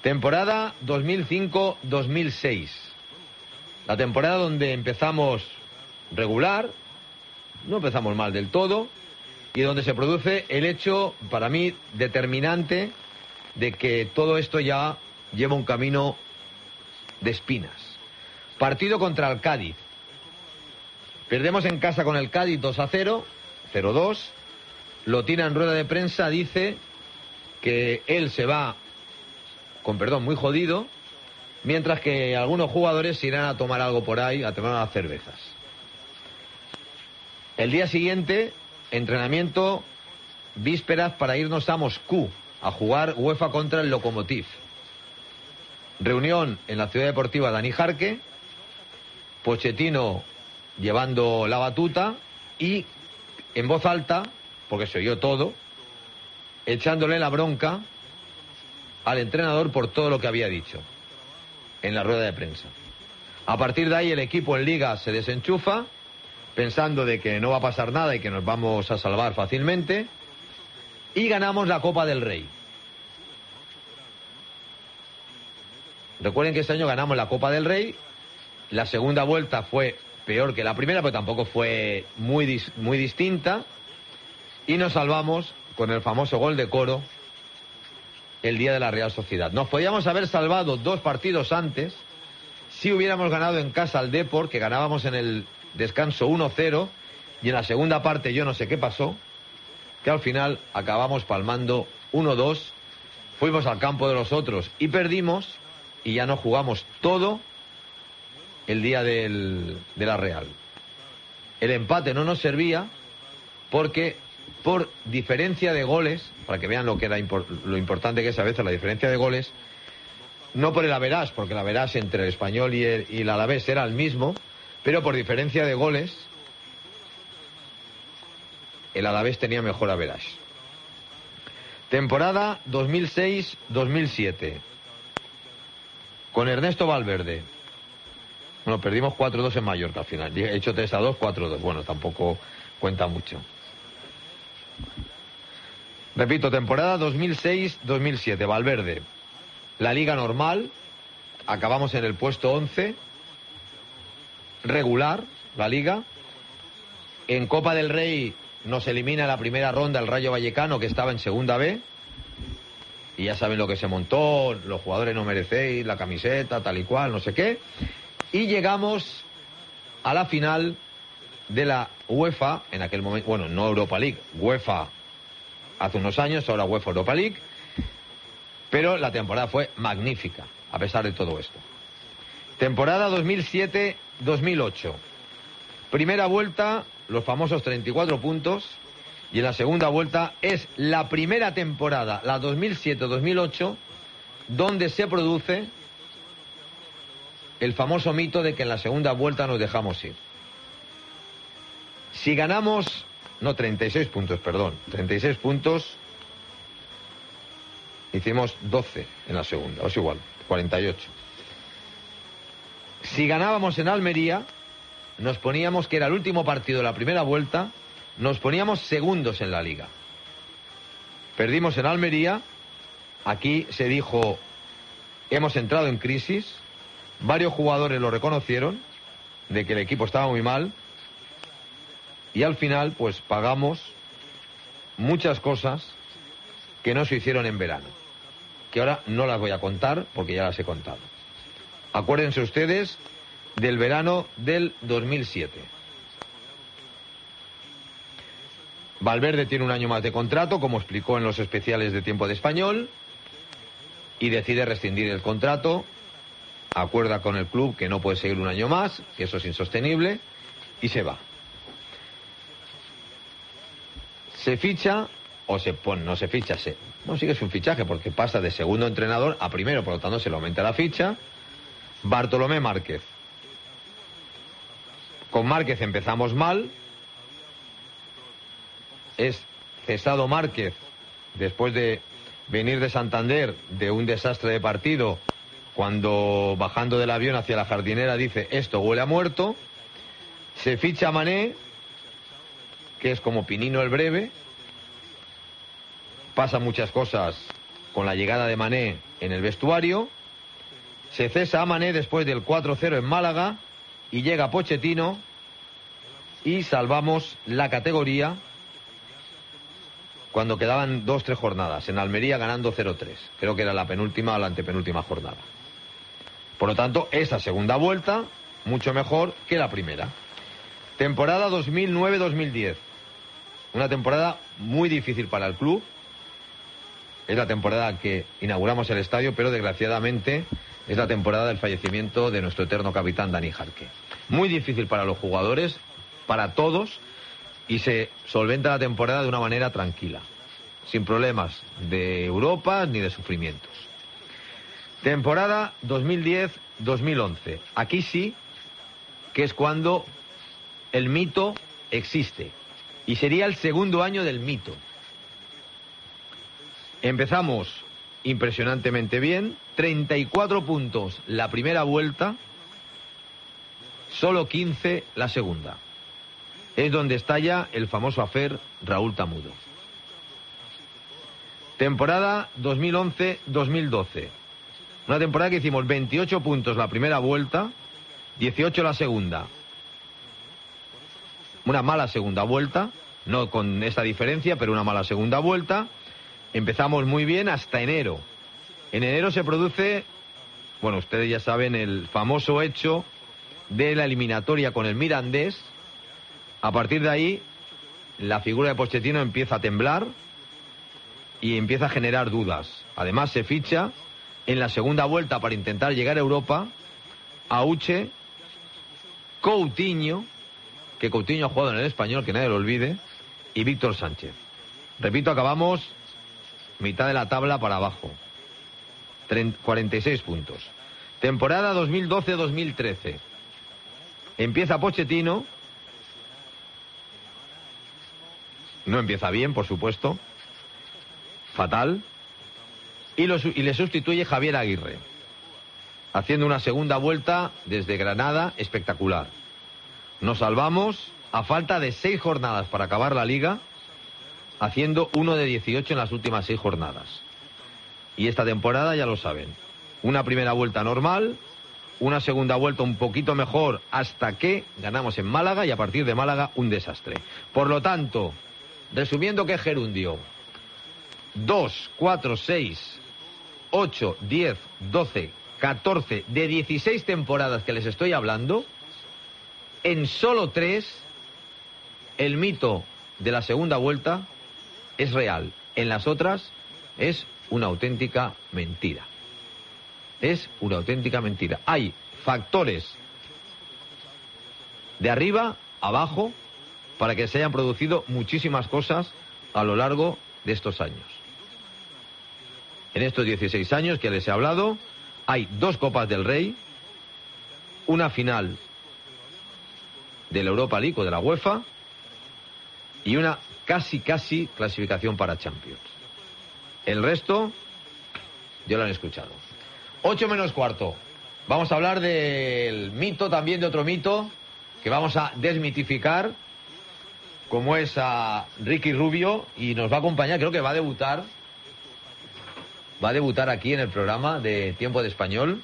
Temporada dos mil cinco dos mil seis. La temporada donde empezamos regular, no empezamos mal del todo, y donde se produce el hecho, para mí, determinante de que todo esto ya lleva un camino de espinas. Partido contra el Cádiz. Perdemos en casa con el Cádiz dos a cero, cero dos. Lotina en rueda de prensa dice que él se va, con perdón, muy jodido, mientras que algunos jugadores se irán a tomar algo por ahí, a tomar unas cervezas. El día siguiente, entrenamiento, vísperas para irnos a Moscú a jugar UEFA contra el Lokomotiv. Reunión en la Ciudad Deportiva Dani Jarque, Pochettino llevando la batuta y en voz alta, porque se oyó todo, echándole la bronca al entrenador por todo lo que había dicho en la rueda de prensa. A partir de ahí el equipo en Liga se desenchufa, pensando de que no va a pasar nada y que nos vamos a salvar fácilmente, y ganamos la Copa del Rey. Recuerden que este año ganamos la Copa del Rey. La segunda vuelta fue peor que la primera, pero tampoco fue muy, dis- muy distinta, y nos salvamos con el famoso gol de Coro el día de la Real Sociedad. Nos podíamos haber salvado dos partidos antes si hubiéramos ganado en casa al Depor, que ganábamos en el descanso uno cero, y en la segunda parte yo no sé qué pasó, que al final acabamos palmando uno dos, fuimos al campo de los otros y perdimos, y ya no jugamos todo el día del, de la Real. El empate no nos servía porque por diferencia de goles, para que vean lo que era impor- lo importante que es a veces la diferencia de goles, no por el average, porque el average entre el Español y el, y el Alavés era el mismo, pero por diferencia de goles el Alavés tenía mejor average. Temporada dos mil seis dos mil siete con Ernesto Valverde. Bueno, perdimos cuatro dos en Mallorca al final. He hecho tres a dos, cuatro dos. Bueno, tampoco cuenta mucho. Repito, temporada dos mil seis dos mil siete, Valverde. La liga normal, acabamos en el puesto once, regular, la liga. En Copa del Rey nos elimina en la primera ronda el Rayo Vallecano, que estaba en segunda B. Y ya saben lo que se montó, los jugadores no merecéis, la camiseta, tal y cual, no sé qué. Y llegamos a la final de la UEFA, en aquel momento, bueno, no Europa League, UEFA hace unos años, ahora UEFA Europa League, pero la temporada fue magnífica, a pesar de todo esto. Temporada dos mil siete dos mil ocho. Primera vuelta, los famosos treinta y cuatro puntos, y en la segunda vuelta es la primera temporada, la dos mil siete dos mil ocho, donde se produce el famoso mito de que en la segunda vuelta nos dejamos ir. Si ganamos, no, treinta y seis puntos, perdón, treinta y seis puntos, hicimos doce en la segunda, o es igual, cuarenta y ocho. Si ganábamos en Almería, nos poníamos, que era el último partido de la primera vuelta, nos poníamos segundos en la liga. Perdimos en Almería, aquí se dijo, hemos entrado en crisis, varios jugadores lo reconocieron, de que el equipo estaba muy mal, y al final pues pagamos muchas cosas que no se hicieron en verano, que ahora no las voy a contar porque ya las he contado. Acuérdense ustedes del verano del dos mil siete. Valverde tiene un año más de contrato, como explicó en los especiales de Tiempo de Español, y decide rescindir el contrato, acuerda con el club que no puede seguir un año más, que eso es insostenible, y se va. Se ficha, o se pone, no se ficha, se, no sigue su fichaje, porque pasa de segundo entrenador a primero, por lo tanto se le aumenta la ficha, Bartolomé Márquez. Con Márquez empezamos mal, es cesado Márquez después de venir de Santander de un desastre de partido, cuando bajando del avión hacia la jardinera dice esto huele a muerto. Se ficha a Mané, que es como Pinino el Breve, pasan muchas cosas con la llegada de Mané en el vestuario. Se cesa a Mané después del cuatro cero en Málaga y llega Pochettino y salvamos la categoría cuando quedaban dos, tres jornadas. En Almería ganando cero tres. Creo que era la penúltima o la antepenúltima jornada. Por lo tanto, esa segunda vuelta, mucho mejor que la primera. Temporada dos mil nueve dos mil diez. Una temporada muy difícil para el club. Es la temporada que inauguramos el estadio, pero desgraciadamente es la temporada del fallecimiento de nuestro eterno capitán Dani Jarque. Muy difícil para los jugadores, para todos, y se solventa la temporada de una manera tranquila, sin problemas de Europa ni de sufrimientos. Temporada dos mil diez dos mil once. Aquí sí que es cuando el mito existe, y sería el segundo año del mito. Empezamos impresionantemente bien, treinta y cuatro puntos la primera vuelta, solo quince la segunda. Es donde estalla el famoso afer Raúl Tamudo. Temporada dos mil once dos mil doce. Una temporada que hicimos veintiocho puntos la primera vuelta, dieciocho la segunda. Una mala segunda vuelta, no con esa diferencia, pero una mala segunda vuelta. Empezamos muy bien hasta enero. En enero se produce, bueno, ustedes ya saben, el famoso hecho de la eliminatoria con el Mirandés. A partir de ahí, la figura de Pochettino empieza a temblar y empieza a generar dudas. Además, se ficha en la segunda vuelta para intentar llegar a Europa a Uche, Coutinho, que Coutinho ha jugado en el Español, que nadie lo olvide, y Víctor Sánchez. Repito, acabamos mitad de la tabla para abajo. cuarenta y seis puntos. Temporada dos mil doce dos mil trece. Empieza Pochettino. No empieza bien, por supuesto. Fatal. Y, lo, y le sustituye Javier Aguirre, haciendo una segunda vuelta desde Granada espectacular. Nos salvamos a falta de seis jornadas para acabar la liga, haciendo uno de dieciocho en las últimas seis jornadas. Y esta temporada ya lo saben. Una primera vuelta normal, una segunda vuelta un poquito mejor hasta que ganamos en Málaga y a partir de Málaga un desastre. Por lo tanto, resumiendo, que gerundio: dos, cuatro, seis, ocho, diez, doce, catorce, de dieciséis temporadas que les estoy hablando, en solo tres el mito de la segunda vuelta es real. En las otras es una auténtica mentira. Es una auténtica mentira. Hay factores de arriba, abajo, para que se hayan producido muchísimas cosas a lo largo de estos años. En estos dieciséis años que les he hablado, hay dos Copas del Rey, una final de la Europa League o de la UEFA y una casi casi clasificación para Champions. El resto ya lo han escuchado. Ocho menos cuarto. Vamos a hablar del mito, también de otro mito que vamos a desmitificar, como es a Ricky Rubio, y nos va a acompañar, creo que va a debutar va a debutar aquí en el programa de Tiempo de Español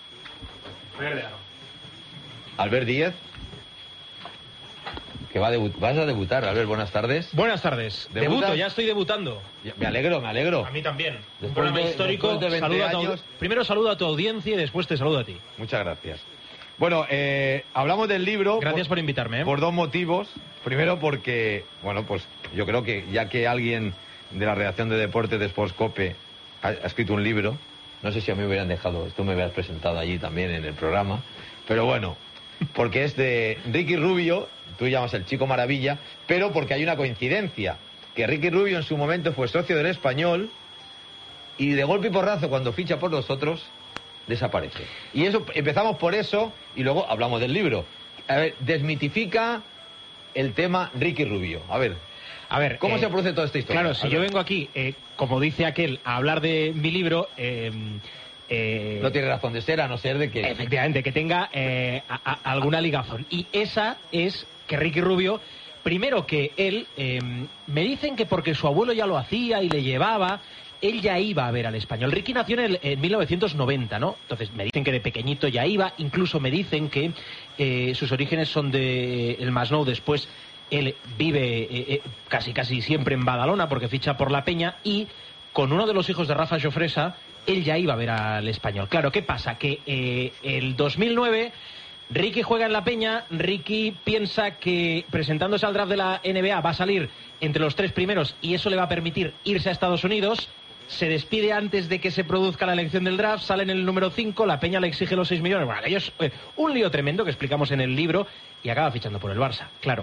Albert Díez, que va a debut- vas a debutar. Albert, buenas tardes. Buenas tardes. ¿Debutas? Debuto, ya estoy debutando. Ya- Me alegro, me alegro. A mí también. Un Después programa de- histórico. después de veinte Saludo a tu- años. Primero saludo a tu audiencia y después te saludo a ti. Muchas gracias. Bueno, eh, hablamos del libro. Gracias por invitarme, ¿eh? Por dos motivos. Primero porque, bueno, pues yo creo que ya que alguien de la redacción de deportes de Sportscope ha, ha escrito un libro, no sé si a mí me hubieran dejado, esto me hubieras presentado allí también en el programa, pero bueno, porque es de Ricky Rubio, tú llamas el Chico Maravilla, pero porque hay una coincidencia, que Ricky Rubio en su momento fue socio del Español y de golpe y porrazo, cuando ficha por nosotros, desaparece. Y eso, empezamos por eso y luego hablamos del libro. A ver, desmitifica el tema Ricky Rubio. A ver, A ver, ¿cómo eh, se produce toda esta historia? Claro, si A yo ver. vengo aquí, eh, como dice aquel, a hablar de mi libro, eh, eh, No tiene razón de ser, a no ser de que... efectivamente, que tenga eh, a- a- alguna ligazón. Y esa es que Ricky Rubio, primero que él, eh, me dicen que porque su abuelo ya lo hacía y le llevaba, él ya iba a ver al Español. Ricky nació en, el, en mil novecientos noventa, ¿no? Entonces me dicen que de pequeñito ya iba, incluso me dicen que eh, sus orígenes son de el Masnou, después él vive eh, eh, casi casi siempre en Badalona porque ficha por la Peña, y con uno de los hijos de Rafa Jofresa él ya iba a ver al Español. Claro, ¿qué pasa? Que eh, el dos mil nueve Ricky juega en la Peña, Ricky piensa que presentándose al draft de la N B A va a salir entre los tres primeros y eso le va a permitir irse a Estados Unidos. Se despide antes de que se produzca la elección del draft, sale en el número cinco, la Peña le exige los seis millones. Bueno, aquello es eh, un lío tremendo que explicamos en el libro y acaba fichando por el Barça. Claro,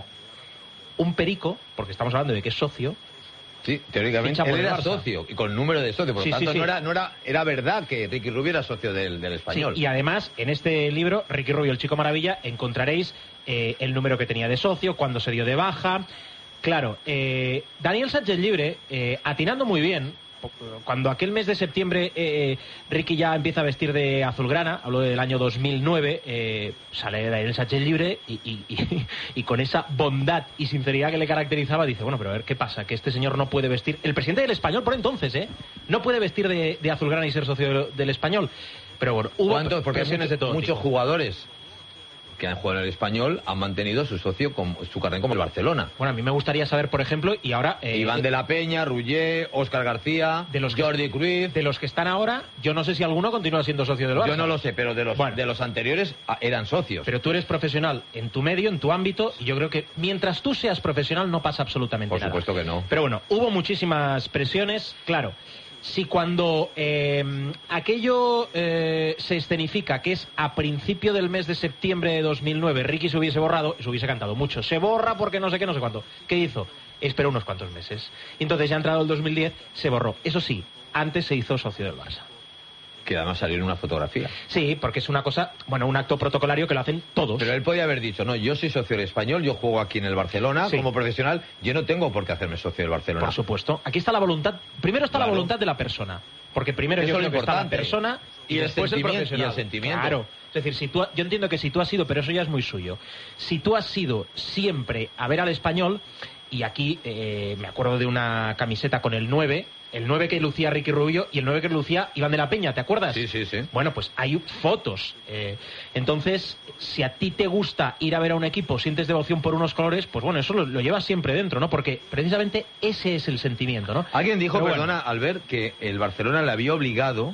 un perico, porque estamos hablando de que es socio. Sí, teóricamente él era socio y con número de socio, por lo Sí, tanto sí, sí. no era no era era verdad que Ricky Rubio era socio del, del Español. Sí, y además en este libro, Ricky Rubio, el chico maravilla, encontraréis eh, el número que tenía de socio, cuándo se dio de baja. Claro, eh, Daniel Sánchez Llibre, eh, atinando muy bien, cuando aquel mes de septiembre eh, Ricky ya empieza a vestir de azulgrana, hablo del año dos mil nueve, eh, sale Daniel Sánchez Llibre y, y, y, y con esa bondad y sinceridad que le caracterizaba dice, bueno, pero a ver, ¿qué pasa? Que este señor no puede vestir, el presidente del Español por entonces, ¿eh? No puede vestir de, de azulgrana y ser socio del, del Español. Pero bueno, hubo ¿Cuántos? Porque hay presiones muchos, de todo muchos tipo. jugadores que han jugado en el Español han mantenido su socio con su carnet como el Barcelona. Bueno, a mí me gustaría saber, por ejemplo, y ahora... Eh, Iván de la Peña, Rullé, Óscar García, de los que, Jordi Cruyff. De los que están ahora, yo no sé si alguno continúa siendo socio del Barça. Yo no lo sé, pero de los, Bueno. de los anteriores ah, eran socios. Pero tú eres profesional en tu medio, en tu ámbito, y yo creo que mientras tú seas profesional no pasa absolutamente Por nada. supuesto que no. Pero bueno, hubo muchísimas presiones, claro. Si cuando eh, aquello eh, se escenifica, que es a principio del mes de septiembre de dos mil nueve, Ricky se hubiese borrado, se hubiese cantado mucho. Se borra porque no sé qué, no sé cuánto. ¿Qué hizo? Esperó unos cuantos meses. Entonces ya ha entrado el dos mil diez, se borró. Eso sí, antes se hizo socio del Barça. Que además salió en una fotografía. Sí, porque es una cosa, bueno, un acto protocolario que lo hacen todos. Pero él podía haber dicho, no, yo soy socio del Español, yo juego aquí en el Barcelona Sí. como profesional, yo no tengo por qué hacerme socio del Barcelona. Por supuesto. Aquí está la voluntad. Primero está Claro. la voluntad de la persona. Porque primero Eso yo es lo creo que está la importante. persona y, Y el después el sentimiento- profesional. y el sentimiento. Claro. Es decir, si tú, ha- yo entiendo que si tú has sido, pero eso ya es muy suyo. Si tú has sido siempre a ver al Español, y aquí eh, me acuerdo de una camiseta con el nueve, el nueve que lucía Ricky Rubio y el nueve que lucía Iván de la Peña, ¿te acuerdas? Sí, sí, sí. Bueno, pues hay fotos. Eh, entonces, si a ti te gusta ir a ver a un equipo, sientes devoción por unos colores, pues bueno, eso lo, lo llevas siempre dentro, ¿no? Porque precisamente ese es el sentimiento, ¿no? Alguien dijo, Pero perdona, Albert, que el Barcelona le había obligado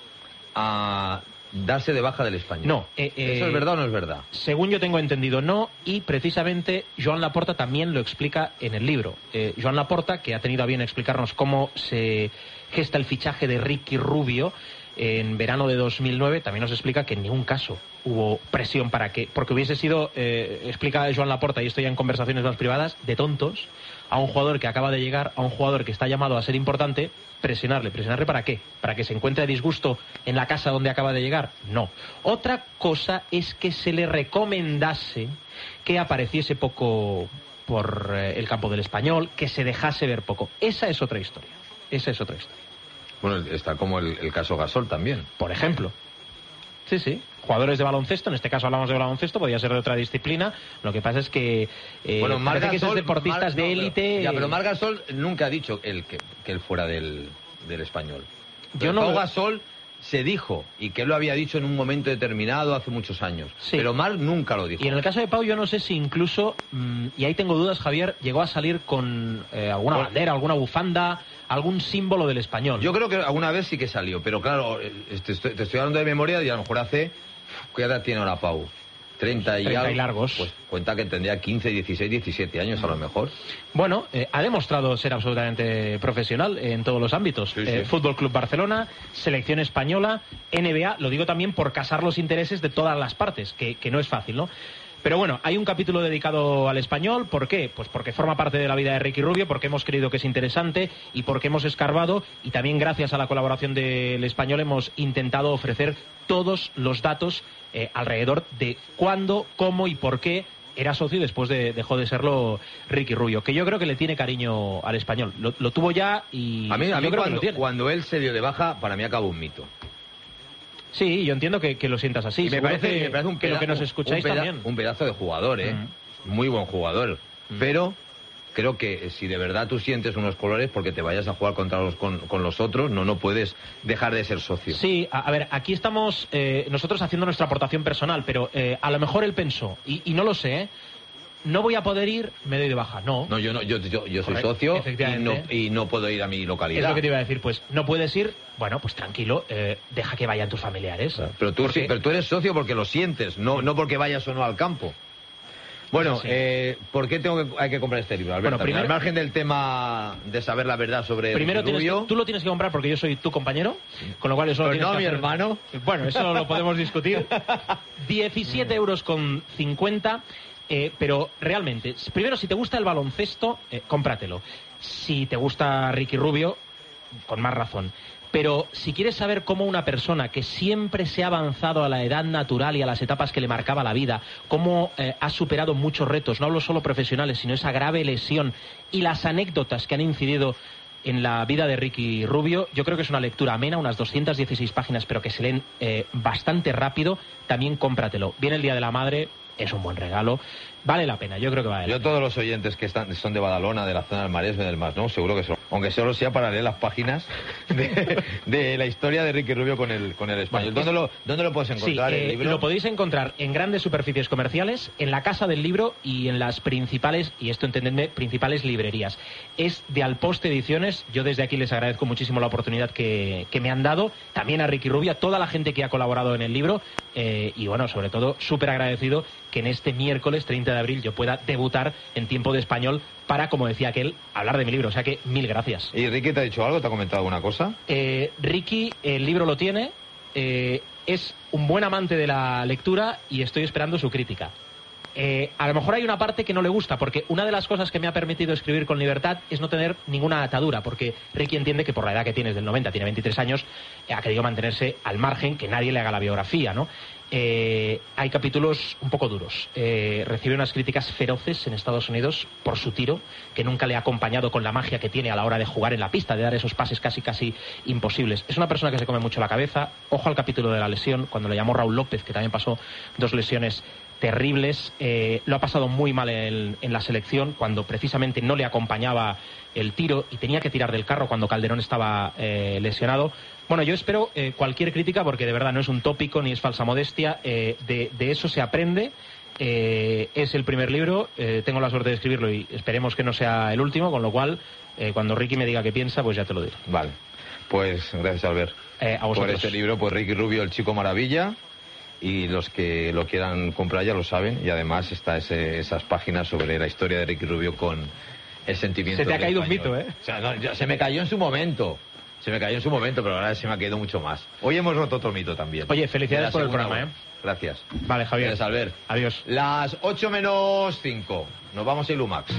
a darse de baja del Español. No, eh, eh, ¿Eso es verdad o no es verdad? Según yo tengo entendido, no, y precisamente Joan Laporta también lo explica en el libro. Eh, Joan Laporta, que ha tenido a bien explicarnos cómo se gesta el fichaje de Ricky Rubio en verano de dos mil nueve, también nos explica que en ningún caso hubo presión para que, porque hubiese sido, eh, explica Joan Laporta, y esto ya en conversaciones más privadas, de tontos, a un jugador que acaba de llegar, a un jugador que está llamado a ser importante, presionarle. ¿Presionarle para qué? ¿Para que se encuentre a disgusto en la casa donde acaba de llegar? No. Otra cosa es que se le recomendase que apareciese poco por eh, el campo del Español, que se dejase ver poco. Esa es otra historia. Esa es otra historia. Bueno, está como el, el caso Gasol también. Por ejemplo. Sí, sí. Jugadores de baloncesto, en este caso hablamos de baloncesto, podría ser de otra disciplina. Lo que pasa es que eh, Bueno, Marc parece que esos Gasol- deportistas Mar- de no, pero- élite... Ya, pero Marc Gasol nunca ha dicho el que, que él fuera del, del Español. Yo Pero no Pau lo- Gasol se dijo, y que él lo había dicho en un momento determinado hace muchos años. Sí. Pero Marc nunca lo dijo. Y en el caso de Pau, yo no sé si incluso, mmm, y ahí tengo dudas, Javier, llegó a salir con eh, alguna Bueno. bandera, alguna bufanda, algún símbolo del Español. Yo creo que alguna vez sí que salió, pero claro, eh, te estoy, te estoy hablando de memoria y a lo mejor hace... ¿Qué edad tiene ahora Pau? treinta y, treinta y algo. largos. Pues cuenta que tendría quince, dieciséis, diecisiete años a lo mejor. Bueno, eh, ha demostrado ser absolutamente profesional en todos los ámbitos. Sí, sí. Eh, Fútbol Club Barcelona, Selección Española, N B A, lo digo también por casar los intereses de todas las partes, que, que no es fácil, ¿no? Pero bueno, hay un capítulo dedicado al Español. ¿Por qué? Pues porque forma parte de la vida de Ricky Rubio, porque hemos creído que es interesante y porque hemos escarbado, y también gracias a la colaboración del Español hemos intentado ofrecer todos los datos eh, alrededor de cuándo, cómo y por qué era socio y después de, dejó de serlo Ricky Rubio, que yo creo que le tiene cariño al Español. Lo, lo tuvo ya y A mí, a yo mí creo que cuando, lo tiene. cuando él se dio de baja, para mí acabó un mito. Sí, yo entiendo que, que lo sientas así. Y me Seguro parece, que, me parece un que lo pedazo, que nos escucháis un peda- también. un pedazo de jugador, ¿eh? Muy buen jugador. Mm. Pero creo que si de verdad tú sientes unos colores porque te vayas a jugar contra los, con, con los otros, no, no puedes dejar de ser socio. Sí, a, a ver, aquí estamos eh, nosotros haciendo nuestra aportación personal, pero eh, a lo mejor él pensó, y, y no lo sé, ¿eh? No voy a poder ir, me doy de baja. No. No, yo no, yo, yo, yo soy Correcto, socio y efectivamente. no, y no puedo ir a mi localidad. Es lo que te iba a decir, pues no puedes ir, bueno, pues tranquilo, eh, deja que vayan tus familiares. Claro, pero tú Porque- sí, pero tú eres socio porque lo sientes, no, no porque vayas o no al campo. Bueno, Sí. eh, ¿por qué tengo que, hay que comprar este libro, Alberto? Bueno, primero- Al margen del tema de saber la verdad sobre Primero el tienes Rubio, que- tú lo tienes que comprar porque yo soy tu compañero, con lo cual eso lo Pero tienes no que mi hacer- hermano. Bueno, eso lo podemos discutir. diecisiete euros con cincuenta, eh, pero realmente, primero si te gusta el baloncesto, eh, cómpratelo. Si te gusta Ricky Rubio, con más razón. Pero si quieres saber cómo una persona que siempre se ha avanzado a la edad natural y a las etapas que le marcaba la vida, cómo eh, ha superado muchos retos, no hablo solo profesionales, sino esa grave lesión y las anécdotas que han incidido en la vida de Ricky Rubio, yo creo que es una lectura amena, unas doscientas dieciséis páginas, pero que se leen eh, bastante rápido. También cómpratelo. Viene el Día de la Madre, es un buen regalo. Vale la pena, yo creo que vale la yo pena. todos los oyentes que están son de Badalona, de la zona del Maresme, del Masnou, seguro que son, aunque solo sea para leer las páginas de, de la historia de Ricky Rubio con el con el español. Bueno, ¿Dónde, lo, ¿Dónde lo puedes encontrar Sí, el eh, libro? lo podéis encontrar en grandes superficies comerciales, en la Casa del Libro y en las principales, y esto entendedme, principales librerías. Es de Alposte Ediciones. Yo desde aquí les agradezco muchísimo la oportunidad que, que me han dado, también a Ricky Rubio, a toda la gente que ha colaborado en el libro, eh, y bueno, sobre todo, súper agradecido que en este miércoles treinta de abril yo pueda debutar en Tiempo de Español para, como decía aquel, hablar de mi libro. O sea que mil gracias. ¿Y Ricky te ha dicho algo? ¿Te ha comentado alguna cosa? Eh, Ricky, el libro lo tiene, eh, es un buen amante de la lectura y estoy esperando su crítica. Eh, a lo mejor hay una parte que no le gusta, porque una de las cosas que me ha permitido escribir con libertad es no tener ninguna atadura, porque Ricky entiende que por la edad que tiene, es del noventa, tiene veintitrés años, eh, ha querido mantenerse al margen, que nadie le haga la biografía, ¿no? Eh, hay capítulos un poco duros. Eh, recibe unas críticas feroces en Estados Unidos por su tiro, que nunca le ha acompañado con la magia que tiene a la hora de jugar en la pista, de dar esos pases casi casi imposibles. Es una persona que se come mucho la cabeza. Ojo al capítulo de la lesión, cuando le llamó Raúl López, que también pasó dos lesiones terribles. Eh, lo ha pasado muy mal en, en la selección, cuando precisamente no le acompañaba el tiro y tenía que tirar del carro cuando Calderón estaba eh, lesionado. Bueno, yo espero eh, cualquier crítica, porque de verdad no es un tópico ni es falsa modestia. Eh, de, de eso se aprende. Eh, es el primer libro, eh, tengo la suerte de escribirlo y esperemos que no sea el último, con lo cual, eh, cuando Ricky me diga qué piensa, pues ya te lo diré. Vale. Pues gracias, Albert. Eh, a Por vosotros. este libro, pues Ricky Rubio, el chico maravilla. Y los que lo quieran comprar ya lo saben. Y además está ese, esas páginas sobre la historia de Ricky Rubio con el sentimiento. Se te ha del caído un español. mito, ¿eh? O sea, no, ya- se me cayó en su momento. Se me cayó en su momento, pero ahora se me ha caído mucho más. Hoy hemos roto otro mito también. Oye, felicidades De la por el segunda programa, voz. ¿eh? Gracias. Vale, Javier. Gracias, Albert. Adiós. Las ocho menos cinco. Nos vamos a Ilumax.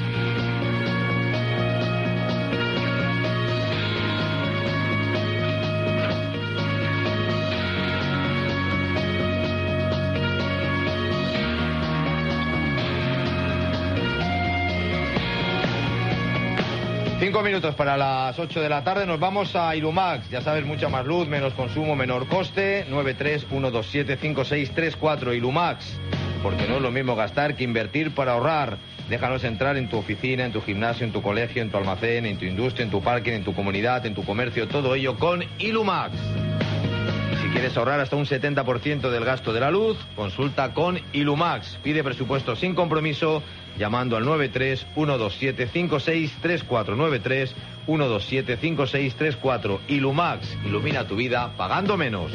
Cinco minutos para las ocho de la tarde, nos vamos a Ilumax. Ya sabes, mucha más luz, menos consumo, menor coste. nueve tres uno dos siete cinco seis tres cuatro Ilumax. Porque no es lo mismo gastar que invertir para ahorrar. Déjanos entrar en tu oficina, en tu gimnasio, en tu colegio, en tu almacén, en tu industria, en tu parking, en tu comunidad, en tu comercio. Todo ello con Ilumax. Si quieres ahorrar hasta un setenta por ciento del gasto de la luz, consulta con Ilumax. Pide presupuesto sin compromiso llamando al nueve tres uno dos siete cinco seis tres cuatro. nueve tres uno dos siete cinco seis tres cuatro. Ilumax, ilumina tu vida pagando menos.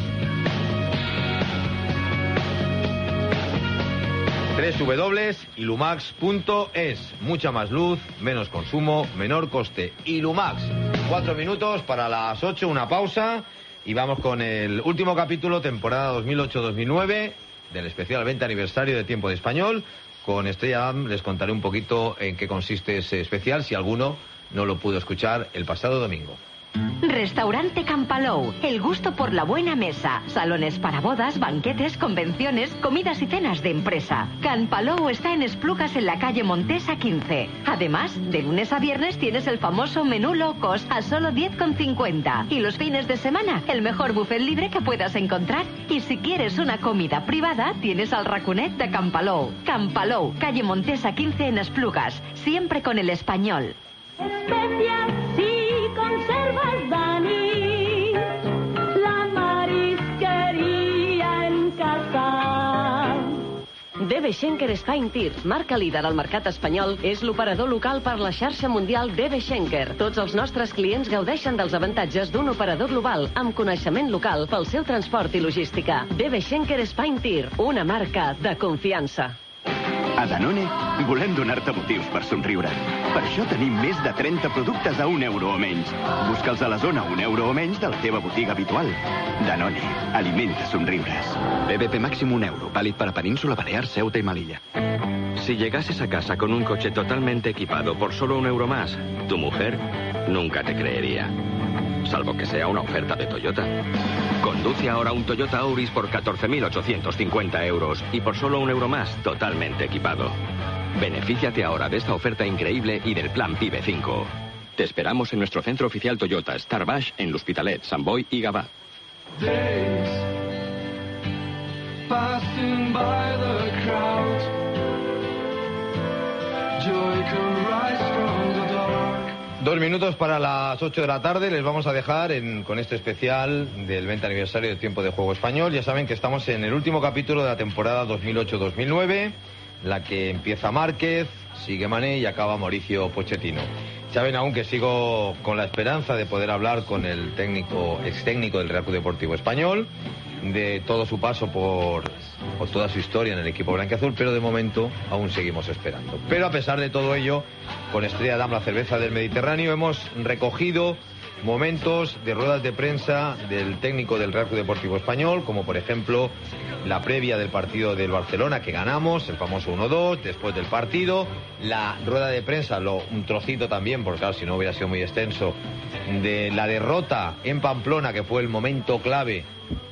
doble u doble u doble u punto ilumax punto es. Mucha más luz, menos consumo, menor coste. Ilumax. Cuatro minutos para las ocho, una pausa. Y vamos con el último capítulo, temporada dos mil ocho dos mil nueve, del especial veinte aniversario de Tiempo de Español. Con Estrella Damm les contaré un poquito en qué consiste ese especial, si alguno no lo pudo escuchar el pasado domingo. Restaurante Campalou, el gusto por la buena mesa. Salones para bodas, banquetes, convenciones, comidas y cenas de empresa. Campalou está en Esplugas, en la calle Montesa quince. Además, de lunes a viernes tienes el famoso menú low cost a solo diez con cincuenta. Y los fines de semana, el mejor buffet libre que puedas encontrar. Y si quieres una comida privada, tienes al raconet de Campalou. Campalou, calle Montesa quince en Esplugas. Siempre con el español. Especias y conservas Dani, la marisqueria en casa. D B Schenker Spain Tir, marca líder al mercat espanyol, és l'operador local per la xarxa mundial D B Schenker. Tots els nostres clients gaudeixen dels avantatges d'un operador global amb coneixement local pel seu transport i logística. D B Schenker Spain Tir, una marca de confiança. A Danone volem donar-te motius per somriure. Per això tenim més de trenta productes a un euro o menys. Busca'ls a la zona un euro o menys de la teva botiga habitual. Danone, alimenta somriures. B B P máximo un euro, válido para Península, Baleares, Ceuta y Melilla. Si llegases a casa con un coche totalmente equipado por solo un euro más, tu mujer nunca te creería. Salvo que sea una oferta de Toyota. Conduce ahora un Toyota Auris por catorce mil ochocientos cincuenta euros y por solo un euro más, totalmente equipado. Benefíciate ahora de esta oferta increíble y del plan PIBE cinco. Te esperamos en nuestro centro oficial Toyota, Star Baix, en L'Hospitalet, Sant Boi y Gavà. Days passing by the crowd. Joy can rise from the dark. Dos minutos para las ocho de la tarde. Les vamos a dejar en, con este especial del veinte aniversario del Tiempo de Juego Español. Ya saben que estamos en el último capítulo de la temporada dos mil ocho dos mil nueve, la que empieza Márquez, sigue Mané y acaba Mauricio Pochettino. Saben aún que sigo con la esperanza de poder hablar con el técnico, ex técnico del Real Club Deportivo Español, de todo su paso por, por toda su historia en el equipo blanquiazul, pero de momento aún seguimos esperando. Pero a pesar de todo ello, con Estrella Damm, la cerveza del Mediterráneo, hemos recogido momentos de ruedas de prensa del técnico del Real Club Deportivo Español, como por ejemplo la previa del partido del Barcelona que ganamos, el famoso uno dos, después del partido, la rueda de prensa, lo, un trocito también, porque claro, si no hubiera sido muy extenso, de la derrota en Pamplona, que fue el momento clave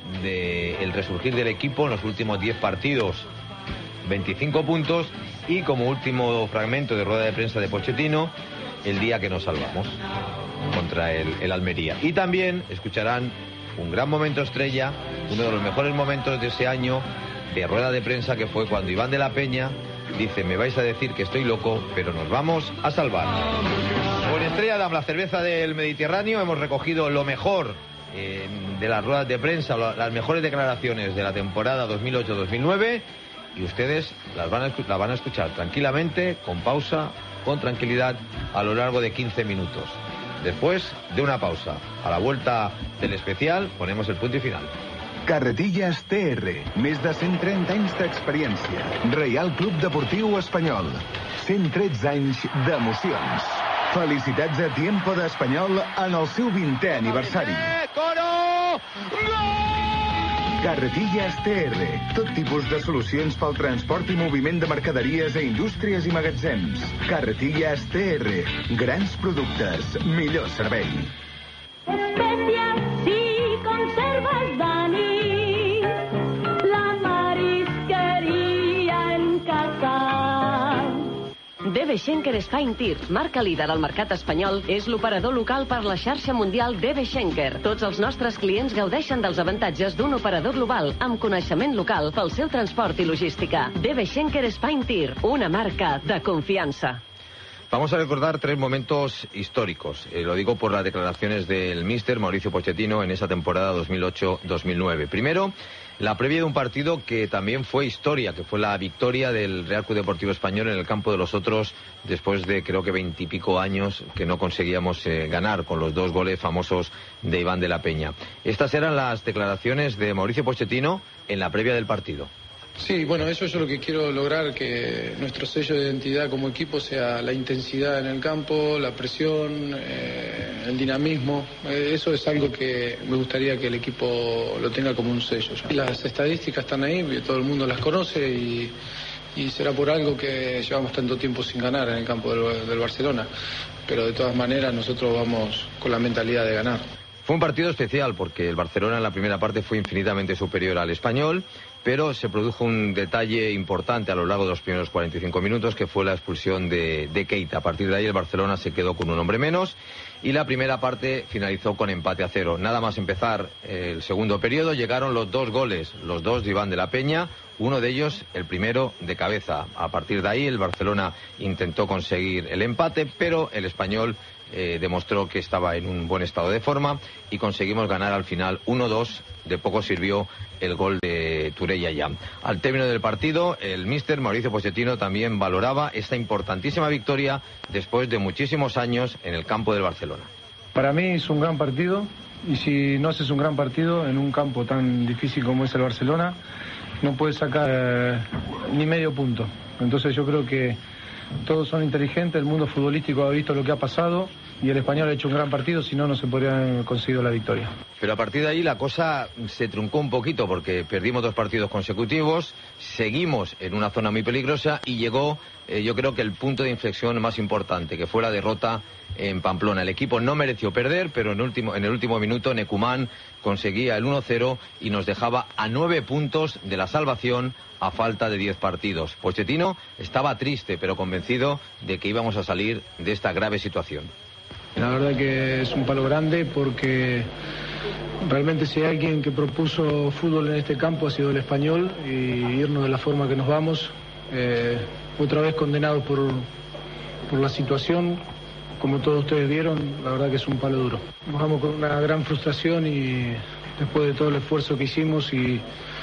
del resurgir del equipo en los últimos diez partidos, veinticinco puntos, y como último fragmento de rueda de prensa de Pochettino, el día que nos salvamos contra el, el Almería. Y también escucharán un gran momento estrella, uno de los mejores momentos de ese año de rueda de prensa, que fue cuando Iván de la Peña dice: me vais a decir que estoy loco, pero nos vamos a salvar. Con Estrella Damm, la cerveza del Mediterráneo, hemos recogido lo mejor eh, de las ruedas de prensa, las mejores declaraciones de la temporada dos mil ocho dos mil nueve, y ustedes las van, a, las van a escuchar tranquilamente, con pausa, con tranquilidad, a lo largo de quince minutos. Después de una pausa, a la vuelta del especial, ponemos el punto y final. Carretillas T R, més de cent trenta anys d'experiència. Reial Club Deportiu Espanyol, cent tretze anys d'emocions. Felicitats a Tiempo d'Espanyol en el seu vintè aniversari. ¡Coro! ¡Gol! Carretillas T R, tot tipus de solucions pel transport i moviment de mercaderies a indústries i magatzems. Carretillas T R, grans productes, millor servei. Especias y conservas Dani, la marisqueria en casa. D B Schenker Spain Tir, marca líder al mercat espanyol, és l'operador local per la xarxa mundial D B Schenker. Tots els nostres clients gaudeixen dels avantatges d'un operador global amb coneixement local pel seu transport i logística. D B Schenker Spain Tir, una marca de confiança. Vamos a recordar tres momentos históricos. Eh, lo digo por las declaraciones del míster Mauricio Pochettino en esa temporada dos mil ocho dos mil nueve. Primero, la previa de un partido que también fue historia, que fue la victoria del Real Club Deportivo Español en el campo de los otros, después de creo que veintipico años que no conseguíamos eh, ganar, con los dos goles famosos de Iván de la Peña. Estas eran las declaraciones de Mauricio Pochettino en la previa del partido. Sí, bueno, eso es lo que quiero lograr, que nuestro sello de identidad como equipo sea la intensidad en el campo, la presión, eh, el dinamismo. Eh, eso es algo que me gustaría que el equipo lo tenga como un sello. Las estadísticas están ahí, todo el mundo las conoce y, y será por algo que llevamos tanto tiempo sin ganar en el campo del, del Barcelona, pero de todas maneras nosotros vamos con la mentalidad de ganar. Fue un partido especial porque el Barcelona en la primera parte fue infinitamente superior al Español, pero se produjo un detalle importante a lo largo de los primeros cuarenta y cinco minutos, que fue la expulsión de, de Keita. A partir de ahí el Barcelona se quedó con un hombre menos y la primera parte finalizó con empate a cero. Nada más empezar el segundo periodo llegaron los dos goles, los dos de Iván de la Peña, uno de ellos el primero de cabeza. A partir de ahí el Barcelona intentó conseguir el empate, pero el Español eh, demostró que estaba en un buen estado de forma y conseguimos ganar al final uno dos. De poco sirvió el gol de Touré Yaya. Al término del partido, el míster Mauricio Pochettino también valoraba esta importantísima victoria después de muchísimos años en el campo del Barcelona. Para mí es un gran partido, y si no haces un gran partido en un campo tan difícil como es el Barcelona, no puedes sacar eh, ni medio punto. Entonces yo creo que todos son inteligentes, el mundo futbolístico ha visto lo que ha pasado y el Español ha hecho un gran partido, si no, no se podría haber conseguido la victoria. Pero a partir de ahí la cosa se truncó un poquito porque perdimos dos partidos consecutivos, seguimos en una zona muy peligrosa y llegó, eh, yo creo que el punto de inflexión más importante, que fue la derrota en Pamplona. El equipo no mereció perder, pero en, último, en el último minuto Necumán conseguía el uno cero y nos dejaba a nueve puntos de la salvación a falta de diez partidos. Pochettino estaba triste, pero convencido de que íbamos a salir de esta grave situación. La verdad que es un palo grande porque realmente si hay alguien que propuso fútbol en este campo ha sido el Español, y irnos de la forma que nos vamos, eh, otra vez condenados por, por la situación, como todos ustedes vieron, la verdad que es un palo duro. Nos vamos con una gran frustración y después de todo el esfuerzo que hicimos y,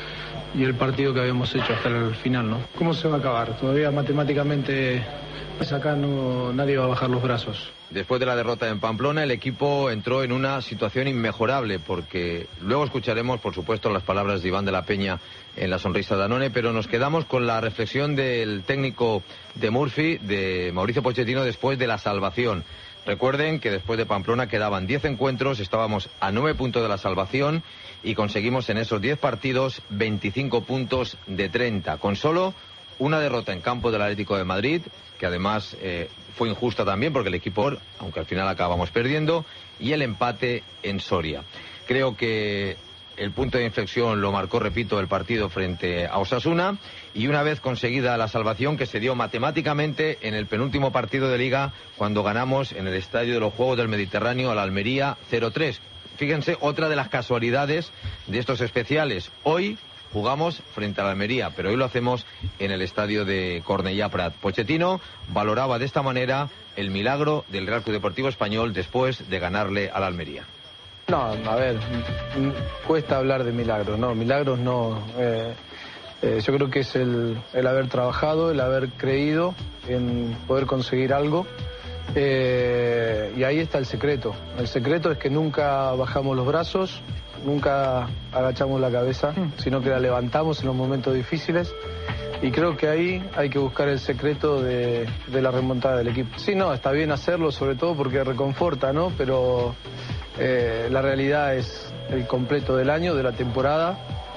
y el partido que habíamos hecho hasta el final, ¿no? ¿Cómo se va a acabar? Todavía matemáticamente pues acá no, nadie va a bajar los brazos. Después de la derrota en Pamplona, el equipo entró en una situación inmejorable, porque luego escucharemos, por supuesto, las palabras de Iván de la Peña en la sonrisa de Danone, pero nos quedamos con la reflexión del técnico de Murphy, de Mauricio Pochettino, después de la salvación. Recuerden que después de Pamplona quedaban diez encuentros, estábamos a nueve puntos de la salvación y conseguimos en esos diez partidos veinticinco puntos de treinta, con solo una derrota en campo del Atlético de Madrid, que además eh, fue injusta también porque el equipo, aunque al final acabamos perdiendo, y el empate en Soria. Creo que el punto de inflexión lo marcó, repito, el partido frente a Osasuna, y una vez conseguida la salvación, que se dio matemáticamente en el penúltimo partido de Liga, cuando ganamos en el Estadio de los Juegos del Mediterráneo a la Almería cero tres. Fíjense, otra de las casualidades de estos especiales. Hoy jugamos frente a la Almería, pero hoy lo hacemos en el estadio de Cornellà Prat. Pochettino valoraba de esta manera el milagro del Real Club Deportivo Español después de ganarle a la Almería. No, a ver, cuesta hablar de milagros, no, milagros no. Eh, eh, yo creo que es el, el haber trabajado, el haber creído en poder conseguir algo. Eh, y ahí está el secreto. El secreto es que nunca bajamos los brazos, nunca agachamos la cabeza, sino que la levantamos en los momentos difíciles. Y creo que ahí hay que buscar el secreto de, de la remontada del equipo. Sí, no, está bien hacerlo, sobre todo porque reconforta, ¿no? Pero eh, la realidad es el completo del año, de la temporada.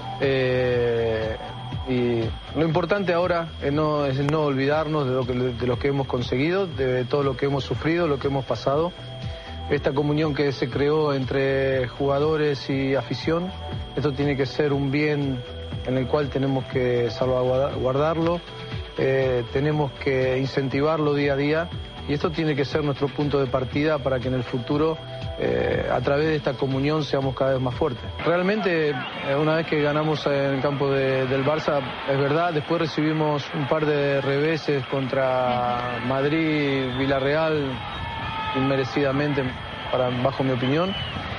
Eh, y lo importante ahora es no, es no olvidarnos de lo, que, de lo que hemos conseguido, de todo lo que hemos sufrido, lo que hemos pasado. Esta comunión que se creó entre jugadores y afición, esto tiene que ser un bien en el cual tenemos que salvaguardarlo, eh, tenemos que incentivarlo día a día, y esto tiene que ser nuestro punto de partida para que en el futuro, eh, a través de esta comunión, seamos cada vez más fuertes. Realmente, eh, una vez que ganamos en el campo de, del Barça, es verdad, después recibimos un par de reveses contra Madrid, Villarreal, inmerecidamente, para, bajo mi opinión,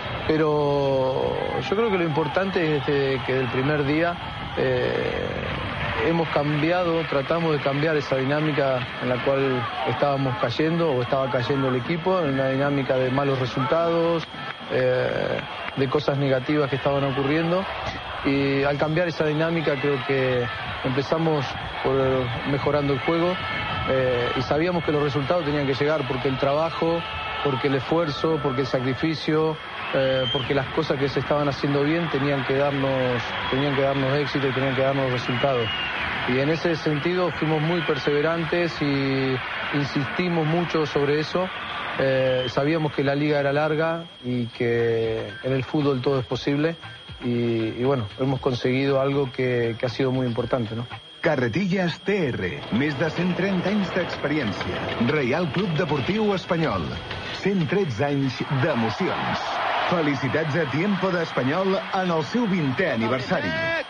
pero yo creo que lo importante es de, que del primer día eh, hemos cambiado, tratamos de cambiar esa dinámica en la cual estábamos cayendo o estaba cayendo el equipo, en una dinámica de malos resultados, eh, de cosas negativas que estaban ocurriendo, y al cambiar esa dinámica creo que empezamos por mejorando el juego, eh, y sabíamos que los resultados tenían que llegar porque el trabajo, porque el esfuerzo, porque el sacrificio, eh, porque las cosas que se estaban haciendo bien tenían que darnos, tenían que darnos éxito y tenían que darnos resultados. y en ese sentido fuimos muy perseverantes y insistimos mucho sobre eso. Eh, sabíamos que la liga era larga y que en el fútbol todo es posible y, y bueno, hemos conseguido algo que, que ha sido muy importante, ¿no? Carretillas T R, més de cent trenta anys d'experiència. Reial Club Deportiu Espanyol, cent tretze anys d'emocions. Felicitats a Tiempo de Espanyol en el seu vintè aniversari.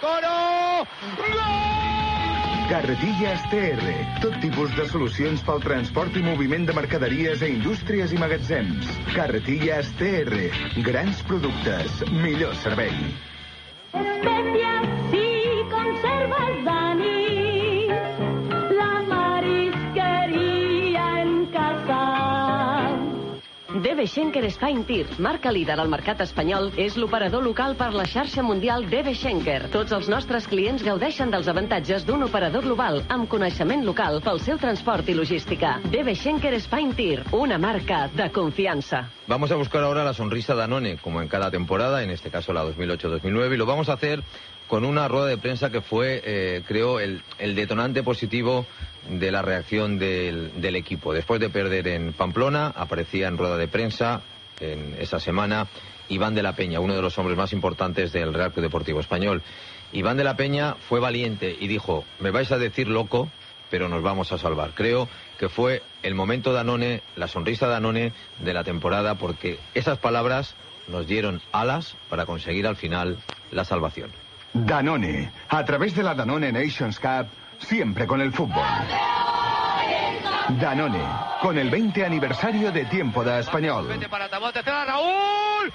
Carretillas T R, tot tipus de solucions pel transport i moviment de mercaderies a indústries i magatzems. Carretillas T R, grans productes, millor servei. Especias y conservas Dani, la marisquería en casa. D B Schenker Spain Tir, marca líder al mercat espanyol, és l'operador local per la xarxa mundial D B Schenker. Tots els nostres clients gaudeixen dels avantatges d'un operador global amb coneixement local pel seu transport i logística. D B Schenker Spain Tir, una marca de confianza. Vamos a buscar ahora la sonrisa de Danone, como en cada temporada, en este caso la dos mil ocho dos mil nueve, y lo vamos a hacer con una rueda de prensa que fue, eh, creo, el, el detonante positivo de la reacción del, del equipo. Después de perder en Pamplona, aparecía en rueda de prensa en esa semana Iván de la Peña, uno de los hombres más importantes del Real Club Deportivo Español. Iván de la Peña fue valiente y dijo: me vais a decir loco, pero nos vamos a salvar. Creo que fue el momento Danone, la sonrisa Danone de la temporada, porque esas palabras nos dieron alas para conseguir al final la salvación. Danone, a través de la Danone Nations Cup, siempre con el fútbol. Danone, con el veinte aniversario de Tiempo de Espanyol. Para Tabote, Raúl.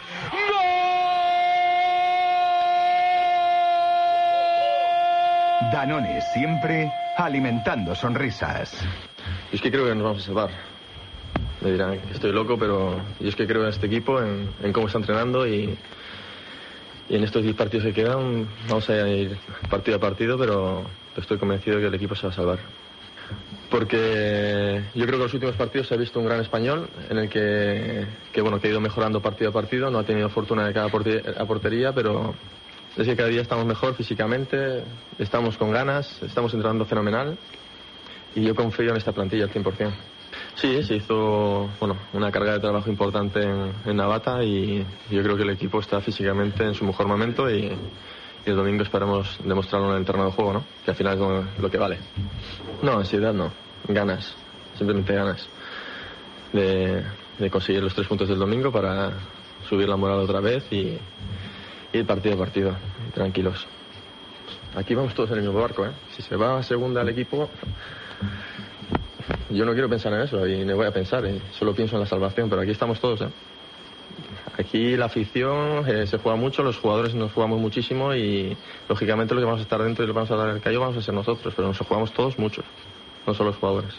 Danone, siempre alimentando sonrisas. Yo es que creo que nos vamos a salvar. Me dirán que estoy loco, pero yo es que creo en este equipo, en, en cómo está entrenando y, y en estos diez partidos que quedan vamos a ir partido a partido, pero estoy convencido de que el equipo se va a salvar. Porque yo creo que en los últimos partidos se ha visto un gran español en el que, que, bueno, que ha ido mejorando partido a partido, no ha tenido fortuna de cada a portería, pero es que cada día estamos mejor físicamente, estamos con ganas, estamos entrenando fenomenal y yo confío en esta plantilla al cien por cien. Sí, se hizo, bueno, una carga de trabajo importante en, en Navata y yo creo que el equipo está físicamente en su mejor momento y, y el domingo esperamos demostrarlo en el terreno de juego, ¿no? Que al final es lo, lo que vale. No, ansiedad no, ganas, simplemente ganas de, de conseguir los tres puntos del domingo para subir la moral otra vez y ir partido a partido, tranquilos. Aquí vamos todos en el mismo barco, ¿eh? Si se va a segunda el equipo, yo no quiero pensar en eso y no voy a pensar, ¿eh? Solo pienso en la salvación, pero aquí estamos todos, ¿eh? Aquí la afición eh, se juega mucho, los jugadores nos jugamos muchísimo y lógicamente los que vamos a estar dentro y los que vamos a dar el callo vamos a ser nosotros, pero nos jugamos todos muchos, no solo los jugadores.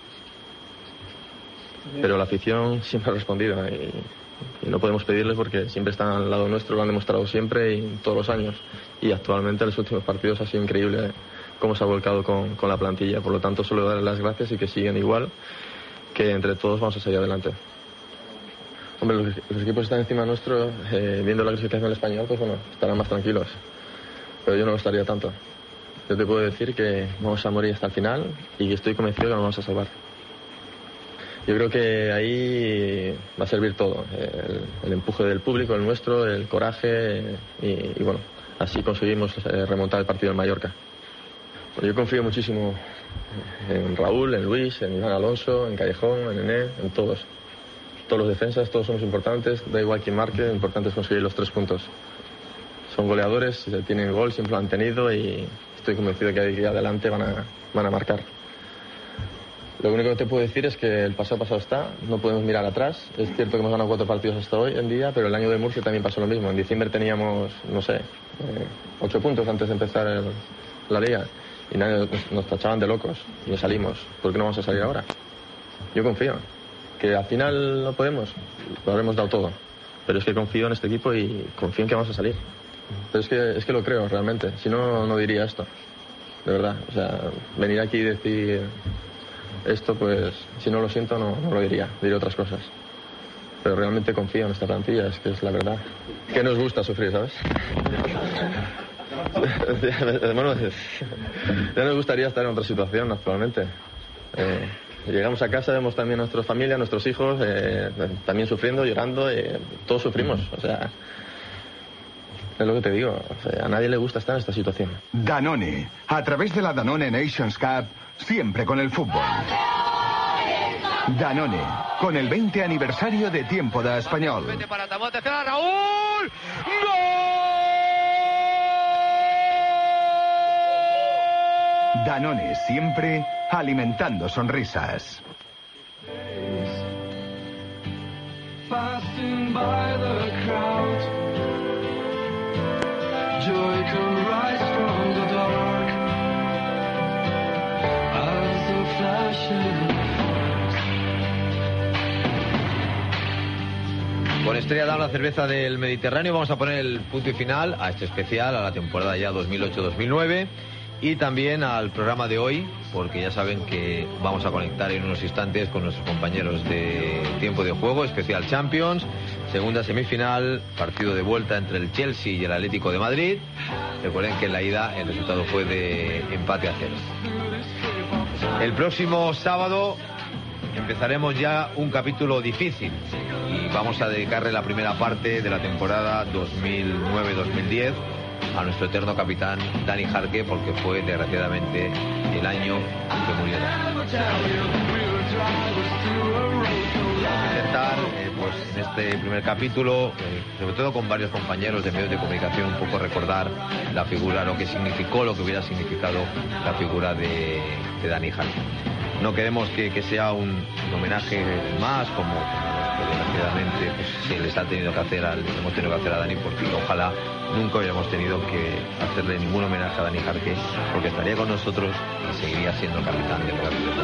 Pero la afición siempre ha respondido y, y no podemos pedirles porque siempre están al lado nuestro, lo han demostrado siempre y todos los años. Y actualmente en los últimos partidos ha sido increíble cómo se ha volcado con, con la plantilla, por lo tanto solo darles las gracias y que siguen igual, que entre todos vamos a seguir adelante. Hombre, los, los equipos que están encima nuestro, eh, viendo la clasificación del español, pues bueno, estarán más tranquilos. Pero yo no lo estaría tanto. Yo te puedo decir que vamos a morir hasta el final y que estoy convencido que nos vamos a salvar. Yo creo que ahí va a servir todo. El, el empuje del público, el nuestro, el coraje y, y bueno, así conseguimos eh, remontar el partido en Mallorca. Bueno, yo confío muchísimo en Raúl, en Luis, en Iván Alonso, en Callejón, en Ené, en todos. Todos los defensas, todos somos importantes, da igual quién marque, lo importante es conseguir los tres puntos. Son goleadores, tienen gol, siempre lo han tenido y estoy convencido que ahí adelante van a, van a marcar. Lo único que te puedo decir es que el pasado pasado está, no podemos mirar atrás. Es cierto que hemos ganado cuatro partidos hasta hoy en día, pero el año de Murcia también pasó lo mismo. En diciembre teníamos, no sé, eh, ocho puntos antes de empezar el, la liga y nadie nos, nos tachaban de locos y nos salimos. ¿Por qué no vamos a salir ahora? Yo confío. Que al final no podemos, lo habremos dado todo. Pero es que confío en este equipo y confío en que vamos a salir. Pero es que, es que lo creo realmente, si no, no diría esto. De verdad, o sea, venir aquí y decir esto, pues si no lo siento no, no lo diría, diría otras cosas. Pero realmente confío en esta plantilla, es que es la verdad. Que nos gusta sufrir, ¿sabes? bueno, ya nos gustaría estar en otra situación actualmente. Eh, llegamos a casa, vemos también a nuestra familia, a nuestros hijos, eh, también sufriendo, llorando, eh, todos sufrimos. O sea, es lo que te digo, o sea, a nadie le gusta estar en esta situación. Danone, a través de la Danone Nations Cup, siempre con el fútbol. Danone, con el veinte aniversario de Tiempo de Español. Para Tamón, tercera, Raúl. Danone, siempre alimentando sonrisas. Passing by the crowd, joy can rise from the dark as the flashing. Con Estrella Damm, la cerveza del Mediterráneo, vamos a poner el punto y final a este especial, a la temporada ya dos mil ocho dos mil nueve y también al programa de hoy, porque ya saben que vamos a conectar en unos instantes con nuestros compañeros de Tiempo de Juego, especial Champions, segunda semifinal, partido de vuelta entre el Chelsea y el Atlético de Madrid. Recuerden que en la ida el resultado fue de empate a cero. El próximo sábado empezaremos ya un capítulo difícil y vamos a dedicarle la primera parte de la temporada dos mil nueve dos mil diez a nuestro eterno capitán Dani Jarque, porque fue desgraciadamente el año que murió Dani. Vamos a intentar, eh, pues en este primer capítulo, eh, sobre todo con varios compañeros de medios de comunicación, un poco recordar la figura, lo que significó, lo que hubiera significado la figura de, de Dani Jarque. No queremos que, que sea un, un homenaje más como, como que desgraciadamente pues, se les ha tenido que hacer, al, hemos tenido que hacer a Dani, porque ojalá nunca hubiéramos tenido que hacerle ningún homenaje a Dani Jarque, porque estaría con nosotros y seguiría siendo capitán del Real Club.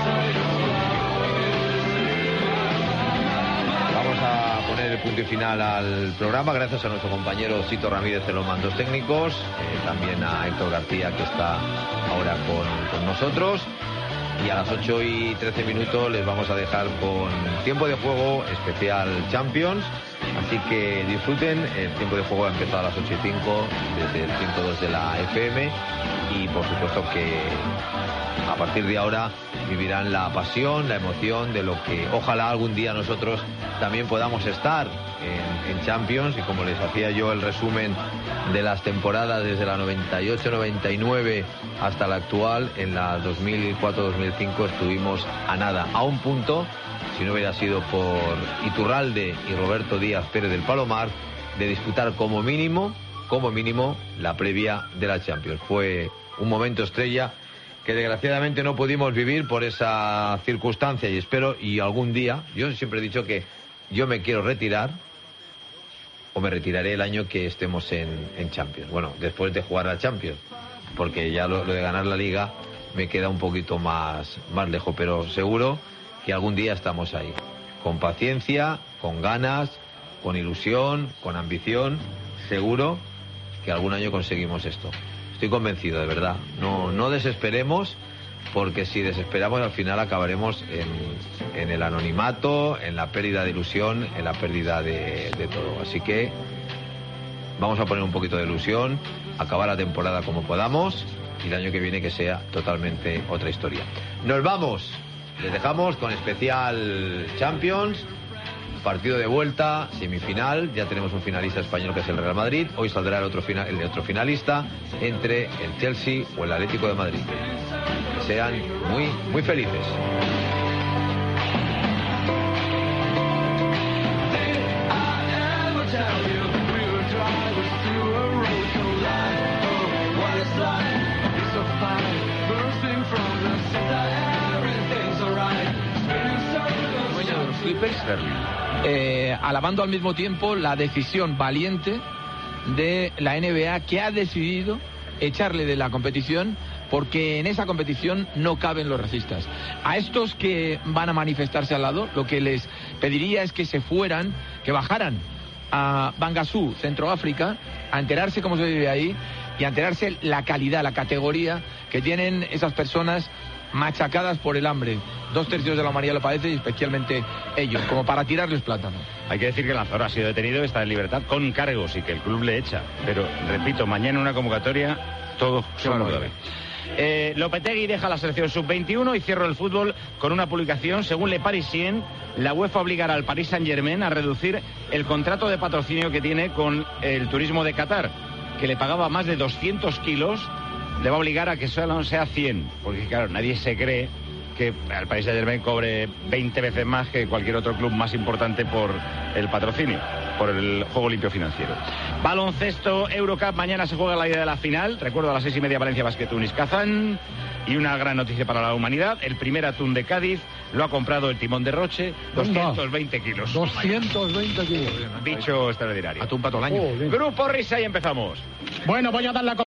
Vamos a poner el punto y final al programa, gracias a nuestro compañero Sito Ramírez en los mandos técnicos, eh, también a Héctor García, que está ahora con, con nosotros. Y a las ocho y trece minutos les vamos a dejar con Tiempo de Juego especial Champions. Así que disfruten. El Tiempo de Juego ha empezado a las ocho y cinco desde el ciento dos de la F M. Y por supuesto que a partir de ahora vivirán la pasión, la emoción de lo que ojalá algún día nosotros también podamos estar en, en Champions. Y como les hacía yo el resumen de las temporadas desde la noventa y ocho noventa y nueve hasta la actual, en la dos mil cuatro dos mil cinco estuvimos a nada, a un punto, si no hubiera sido por Iturralde y Roberto Díaz Pérez del Palomar, de disputar como mínimo, como mínimo, la previa de la Champions. Fue un momento estrella que desgraciadamente no pudimos vivir por esa circunstancia, y espero, y algún día, yo siempre he dicho que yo me quiero retirar, o me retiraré el año que estemos en, en Champions. Bueno, después de jugar a Champions, porque ya lo, lo de ganar la Liga me queda un poquito más, más lejos, pero seguro que algún día estamos ahí, con paciencia, con ganas, con ilusión, con ambición, seguro que algún año conseguimos esto. Estoy convencido, de verdad. No, no desesperemos, porque si desesperamos al final acabaremos en, en el anonimato, en la pérdida de ilusión, en la pérdida de, de todo. Así que vamos a poner un poquito de ilusión, acabar la temporada como podamos y el año que viene que sea totalmente otra historia. Nos vamos, les dejamos con especial Champions, partido de vuelta, semifinal, ya tenemos un finalista español que es el Real Madrid, hoy saldrá el otro, final, el otro finalista entre el Chelsea o el Atlético de Madrid. Que sean muy, muy felices. Eh, alabando al mismo tiempo la decisión valiente de la N B A, que ha decidido echarle de la competición, porque en esa competición no caben los racistas. A estos que van a manifestarse al lado, lo que les pediría es que se fueran, que bajaran a Bangasú, Centroáfrica, a enterarse cómo se vive ahí y a enterarse la calidad, la categoría que tienen esas personas machacadas por el hambre. Dos tercios de la humanidad lo padece y especialmente ellos, como para tirarles plátano. Hay que decir que el lanzador ha sido detenido, está en libertad con cargos y que el club le echa. Pero, repito, mañana una convocatoria, todos son nueve. Eh, Lopetegui deja la selección sub veintiuno y cierro el fútbol con una publicación. Según Le Parisien, la UEFA obligará al Paris Saint-Germain a reducir el contrato de patrocinio que tiene con el turismo de Qatar, que le pagaba más de doscientos kilos, le va a obligar a que solo sea cien, porque claro, nadie se cree que el Paris Saint-Germain cobre veinte veces más que cualquier otro club más importante por el patrocinio, por el juego limpio financiero. Baloncesto, Eurocup, mañana se juega la ida de la final. Recuerdo a las seis y media Valencia Basket Tunis Kazán. Y una gran noticia para la humanidad: el primer atún de Cádiz lo ha comprado el timón de Roche, doscientos veinte kilos. doscientos veinte kilos. Bicho extraordinario. Atún para todo el año. Grupo Risa y empezamos. Bueno, voy a dar la